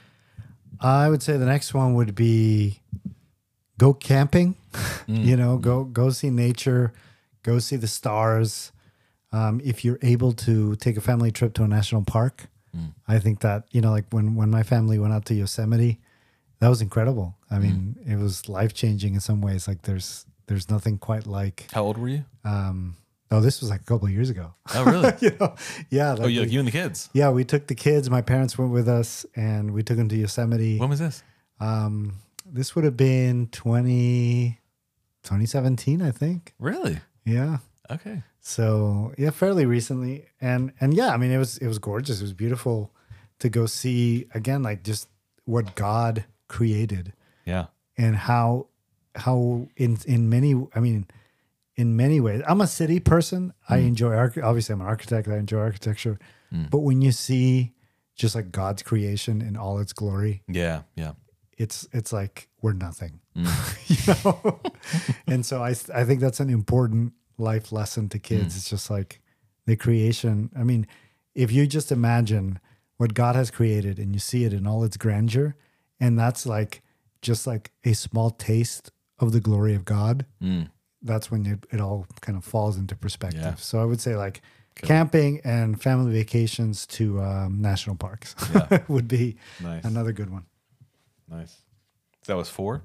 I would say the next one would be go camping. You know, go go see nature, go see the stars. Um, if you're able to take a family trip to a national park, I think that, you know, like when when my family went out to Yosemite, that was incredible. I mean, it was life changing in some ways. Like there's there's nothing quite like. How old were you? Um, oh, this was like a couple of years ago. Oh, really? you know, yeah. Like oh, you, we- you and the kids. yeah, we took the kids. My parents went with us, and we took them to Yosemite. When was this? Um, this would have been twenty, twenty seventeen, I think. Really? Yeah. Okay. So yeah, fairly recently, and and yeah, I mean, it was it was gorgeous. It was beautiful to go see again, like just what God created Yeah. and how how in in many, I mean, in many ways, I'm a city person. I enjoy arch- obviously I'm an architect. I enjoy architecture, but when you see just like God's creation in all its glory, Yeah. Yeah. it's it's like we're nothing, you know. And so I I think that's an important life lesson to kids. It's just like the creation. I mean, if you just imagine what God has created and you see it in all its grandeur, and that's like just like a small taste of the glory of God, Mm. that's when it, it all kind of falls into perspective. Yeah. So I would say like camping and family vacations to um, national parks Yeah. would be Nice. another good one. Nice. That was four?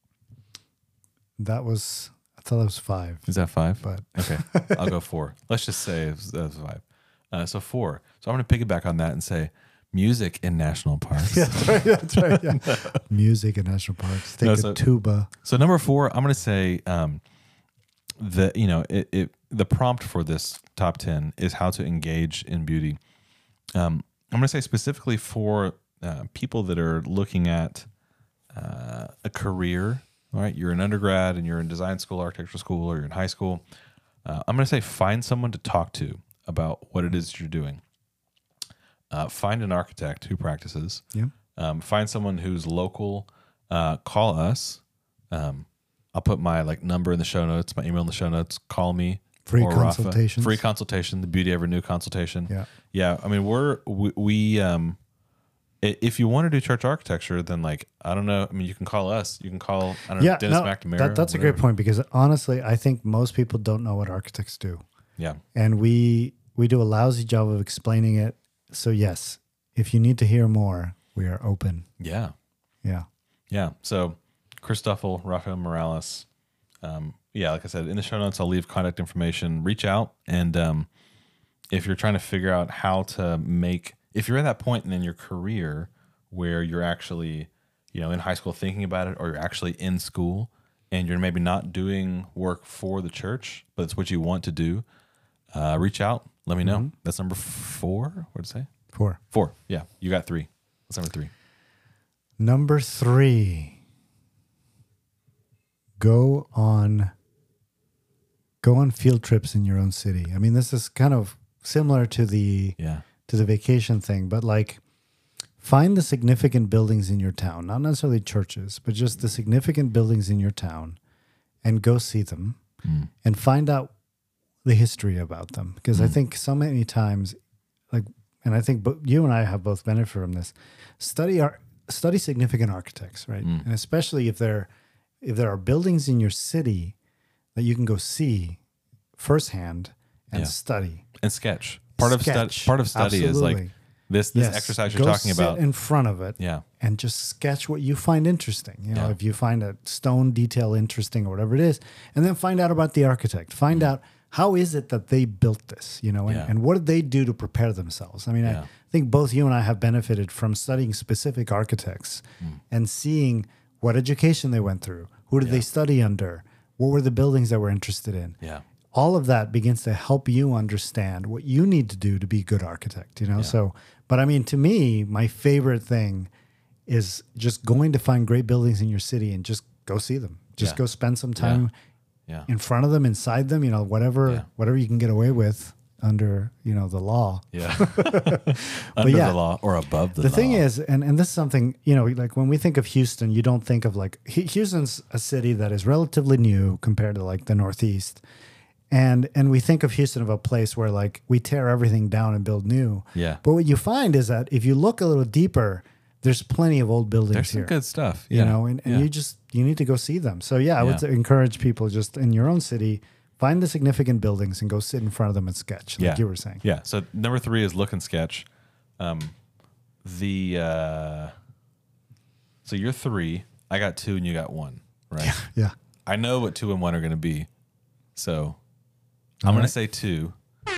That was, I thought that was five, Is that five? but Okay. I'll go four. Let's just say it was, that was five. Uh, so four. So I'm going to piggyback on that and say music in national parks. yeah, that's right. That's right. Yeah. Music in national parks. Take No, a so- tuba. So number four, I'm going to say um, the you know it, it the prompt for this top ten is how to engage in beauty. Um, I'm going to say specifically for uh, people that are looking at uh, a career. All right, you're an undergrad and you're in design school, architecture school, or you're in high school. Uh, I'm going to say find someone to talk to about what it is you're doing. Uh, find an architect who practices. Yeah. Um, find someone who's local. Uh, call us. Um, I'll put my like number in the show notes, my email in the show notes. Call me. Free or Rafa. consultations. Free consultation. The beauty of a new consultation. Yeah. Yeah. I mean, we're we, we um, i- if you want to do church architecture, then like I don't know. I mean, you can call us. You can call I don't know Yeah. Dennis No, McNamara. that, that's a whatever. great point because honestly, I think most people don't know what architects do. Yeah. And we we do a lousy job of explaining it. So yes, if you need to hear more, we are open. Yeah. Yeah. Yeah. So Christoffel, Rafael Morales. Um, yeah, like I said, in the show notes, I'll leave contact information. Reach out. And um, if you're trying to figure out how to make, if you're at that point in your career where you're actually, you know, in high school thinking about it, or you're actually in school and you're maybe not doing work for the church, but it's what you want to do, uh, reach out. Let me know. That's number four. What did it say? Four. Four. Yeah. You got three. That's number three. Number three. Go on go on field trips in your own city. I mean, this is kind of similar to the Yeah. to the vacation thing, but like find the significant buildings in your town, not necessarily churches, but just the significant buildings in your town and go see them Mm. and find out the history about them. Because I think so many times, like, and I think bo- you and I have both benefited from this, study our, study significant architects, right? Mm. And especially if there, if there are buildings in your city that you can go see firsthand and Yeah. study. and sketch. Part of study. Sketch. Part of study is like Absolutely. this. This Yes. exercise you're Go talking sit about. in front of it. Yeah. And just sketch what you find interesting. You know, Yeah. if you find a stone detail interesting or whatever it is, and then find out about the architect. Find out how is it that they built this, you know, and, Yeah. and what did they do to prepare themselves? I mean, Yeah. I think both you and I have benefited from studying specific architects Mm. and seeing what education they went through. Who did they study under? What were the buildings that we're interested in? Yeah. All of that begins to help you understand what you need to do to be a good architect, you know? So, but I mean, to me, my favorite thing is just going to find great buildings in your city and just go see them. Just Yeah. go spend some time Yeah. in front of them, inside them, you know, whatever, Yeah. whatever you can get away with under, you know, the law. Yeah. Under yeah. the law or above the, The law. thing is, and, and this is something, you know, like when we think of Houston, you don't think of like, Hu- Houston's a city that is relatively new compared to like the Northeast. And and we think of Houston of a place where like we tear everything down and build new. Yeah. But what you find is that if you look a little deeper, there's plenty of old buildings There's some here. good stuff. You Yeah. know, and, and Yeah. you just you need to go see them. So yeah, I would Yeah. encourage people just in your own city, find the significant buildings and go sit in front of them and sketch, like Yeah. you were saying. Yeah. So number three is look and sketch. Um, the uh, so you're three. I got two, and you got one. Right. Yeah. I know what two and one are going to be. So I'm All going right. to say two.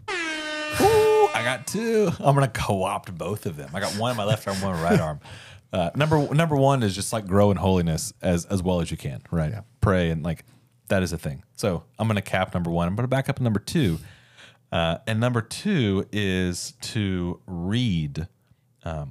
Ooh, I got two. I'm going to co-opt both of them. I got one on my left arm, one on my right arm. Uh, number number one is just like grow in holiness as as well as you can. Right. Yeah. Pray and like that is a thing. So I'm going to cap number one. I'm going to back up to number two. Uh, and number two is to read, um,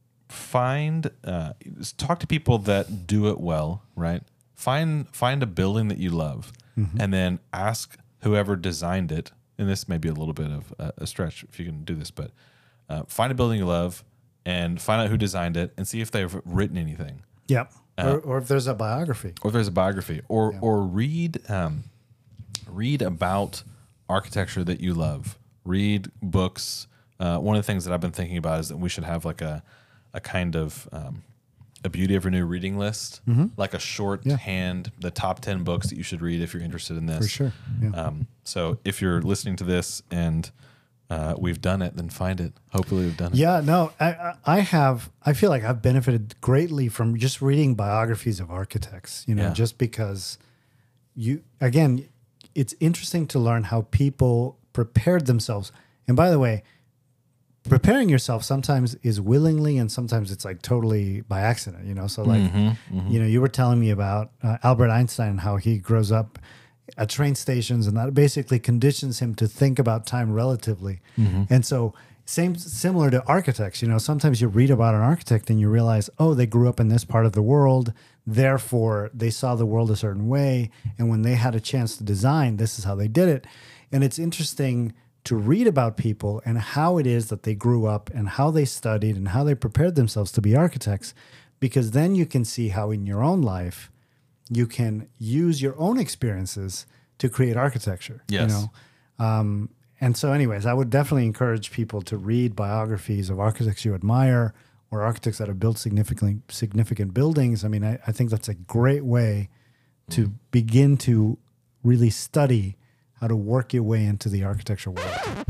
find, uh, just talk to people that do it well, right? Find find a building that you love, and then ask whoever designed it. And this may be a little bit of a, a stretch if you can do this, but uh, find a building you love and find out who designed it and see if they've written anything, Yep. or, or if there's a biography. or if there's a biography, or or read um, read about architecture that you love. Read books. Uh, one of the things that I've been thinking about is that we should have like a a kind of um, a Beauty of Renew reading list, like a shorthand, the top ten books that you should read if you're interested in this. For sure. Yeah. Um, so if you're listening to this and uh, we've done it, then find it. Hopefully we've done it. Yeah, no, I, I I have. I feel like I've benefited greatly from just reading biographies of architects. You know, Yeah. just because you again, it's interesting to learn how people prepared themselves. And by the way, preparing yourself sometimes is willingly, and sometimes it's like totally by accident. You know, so like you know, you were telling me about uh, Albert Einstein and how he grows up at train stations, and that basically conditions him to think about time relatively. And so, same similar to architects, you know, sometimes you read about an architect and you realize, oh, they grew up in this part of the world, therefore they saw the world a certain way, and when they had a chance to design, this is how they did it. And it's interesting to read about people and how it is that they grew up and how they studied and how they prepared themselves to be architects, because then you can see how in your own life you can use your own experiences to create architecture. Yes. You know? Um, and so anyways, I would definitely encourage people to read biographies of architects you admire or architects that have built significantly significant buildings. I mean, I, I think that's a great way to begin to really study how to work your way into the architecture world.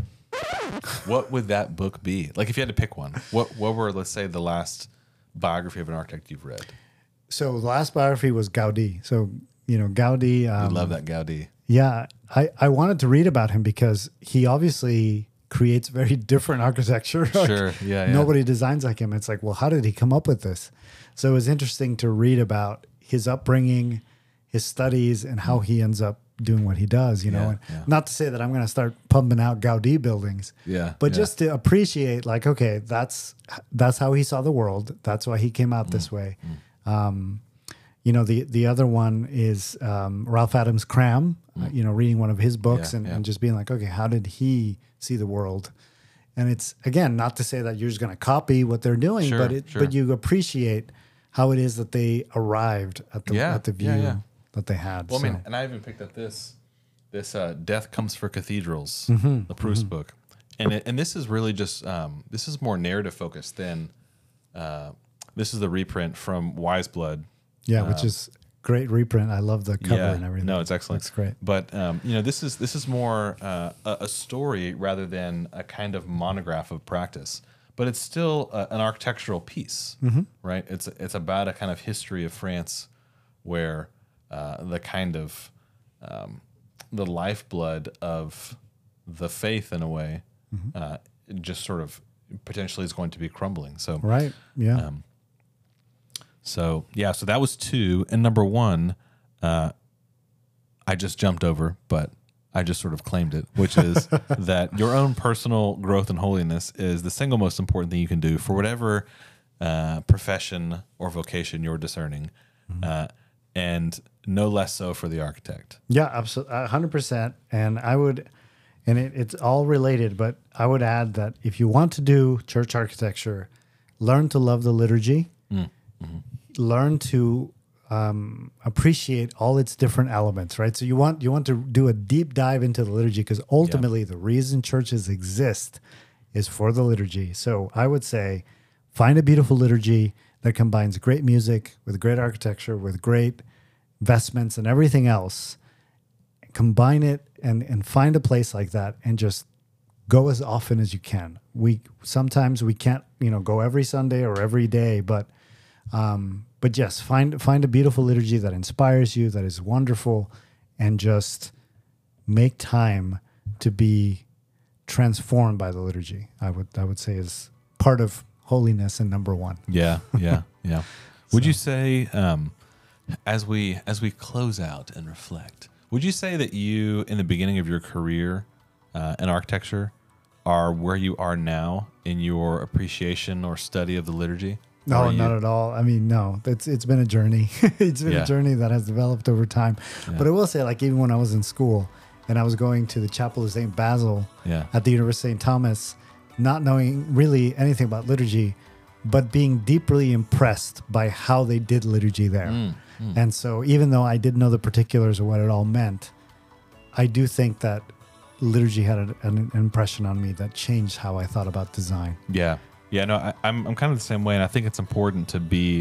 What would that book be? Like if you had to pick one, what what were, let's say, the last biography of an architect you've read? So the last biography was Gaudi. So, you know, Gaudi. I Um, love that Gaudi. Yeah, I, I wanted to read about him because he obviously creates very different architecture. Like, Sure, yeah, yeah. Nobody designs like him. It's like, well, how did he come up with this? So it was interesting to read about his upbringing, his studies, and how he ends up doing what he does, you know. Yeah, and yeah. not to say that I'm going to start pumping out Gaudi buildings, Yeah, but yeah. just to appreciate, like, okay, that's that's how he saw the world. That's why he came out Mm, this way. Um, you know, the the other one is um, Ralph Adams Cram. Uh, you know, reading one of his books Mm. Yeah, and, yeah. and just being like, okay, how did he see the world? And it's again not to say that you're just going to copy what they're doing, Sure, but it, sure. but you appreciate how it is that they arrived at the Yeah, at the view yeah, yeah. that they had. Well, I So- mean, and I even picked up this this uh, "Death Comes for Cathedrals," Mm-hmm, the Proust book, and it, and this is really just um, this is more narrative focused than uh, this is the reprint from Wise Blood. yeah, which is great reprint. I love the cover Yeah. and everything. No, it's excellent. It's great. But um, you know, this is this is more uh, a, a story rather than a kind of monograph of practice. But it's still a, an architectural piece, Mm-hmm. right? It's it's about a kind of history of France, where uh, the kind of um, the lifeblood of the faith, in a way, Mm-hmm. uh, just sort of potentially is going to be crumbling. So Right. Yeah. Um, So yeah, so that was two, and number one, uh, I just jumped over, but I just sort of claimed it, which is that your own personal growth and holiness is the single most important thing you can do for whatever uh, profession or vocation you're discerning, Mm-hmm. uh, and no less so for the architect. Yeah, absolutely, a hundred percent. And I would, and it, it's all related, but I would add that if you want to do church architecture, learn to love the liturgy, Mm. Mm-hmm. learn to um, appreciate all its different elements. Right. So you want you want to do a deep dive into the liturgy, because ultimately the reason churches exist is for the liturgy. So I would say, find a beautiful liturgy that combines great music with great architecture, with great vestments and everything else. Combine it and and find a place like that, and just go as often as you can. We sometimes we can't, you know, go every Sunday or every day, but um, but yes, find find a beautiful liturgy that inspires you, that is wonderful, and just make time to be transformed by the liturgy. I would I would say is part of holiness and number one. Yeah, yeah, yeah. Would you say, um, as we as we close out and reflect, would you say that you, in the beginning of your career uh, in architecture, are where you are now in your appreciation or study of the liturgy? Or No, are you- not at all. I mean, no, it's it's been a journey. It's been Yeah. a journey that has developed over time. Yeah. But I will say, like, even when I was in school and I was going to the Chapel of Saint Basil Yeah. at the University of Saint Thomas, not knowing really anything about liturgy, but being deeply impressed by how they did liturgy there. Mm, mm. And so even though I didn't know the particulars of what it all meant, I do think that liturgy had an, an impression on me that changed how I thought about design. Yeah. Yeah, no, I, I'm I'm kind of the same way, and I think it's important to be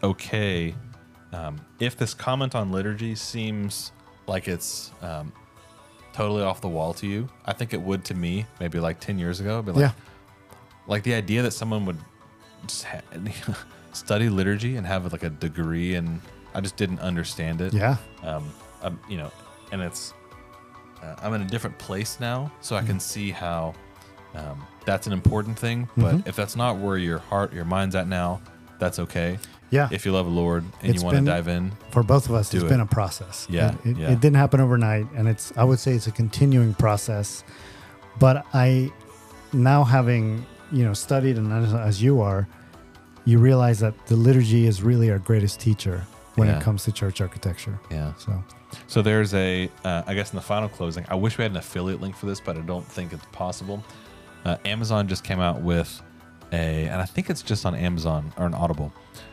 okay um, if this comment on liturgy seems like it's um, totally off the wall to you. I think it would to me, maybe like ten years ago. But like, Yeah. like the idea that someone would just ha- study liturgy and have like a degree, and I just didn't understand it. Yeah. Um, um, you know, and it's uh, I'm in a different place now, so I can see how um, that's an important thing. But Mhm. if that's not where your heart, your mind's at now, that's okay. Yeah. If you love the Lord and It's you want to been- dive in, For both of us, Do it's it. been a process. Yeah, It, it, yeah. it didn't happen overnight. And it's, I would say it's a continuing process. But I, now having, you know, studied and as, as you are, you realize that the liturgy is really our greatest teacher when Yeah. it comes to church architecture. yeah. So, So there's a, uh, I guess in the final closing, I wish we had an affiliate link for this, but I don't think it's possible. Uh, Amazon just came out with a, and I think it's just on Amazon or an Audible,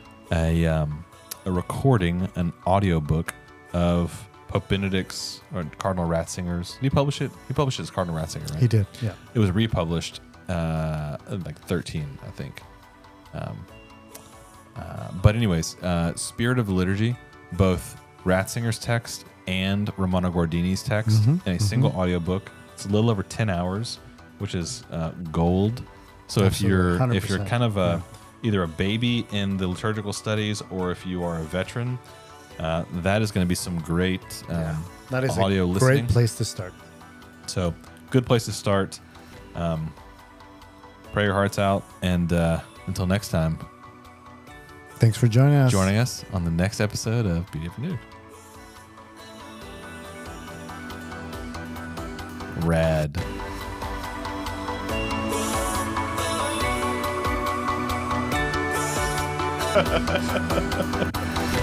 a um, a recording, an audiobook of Pope Benedict's or Cardinal Ratzinger's. Did he publish it? He published it as Cardinal Ratzinger, right? he did. Yeah. It was republished, uh, in like thirteen, I think. Um, uh, but anyways, uh, Spirit of the Liturgy, both Ratzinger's text and Romano Guardini's text Mhm, in a mhm. single audiobook. It's a little over ten hours, which is uh, gold. So if Absolutely, you're if one hundred you're percent, kind of a yeah. either a baby in the liturgical studies, or if you are a veteran, uh, that is going to be some great um, Yeah. That is audio a listening. great place to start. So, good place to start. Um, pray your hearts out, and uh, until next time, Thanks for joining us. joining us on the next episode of Beauty of Renewed. Rad.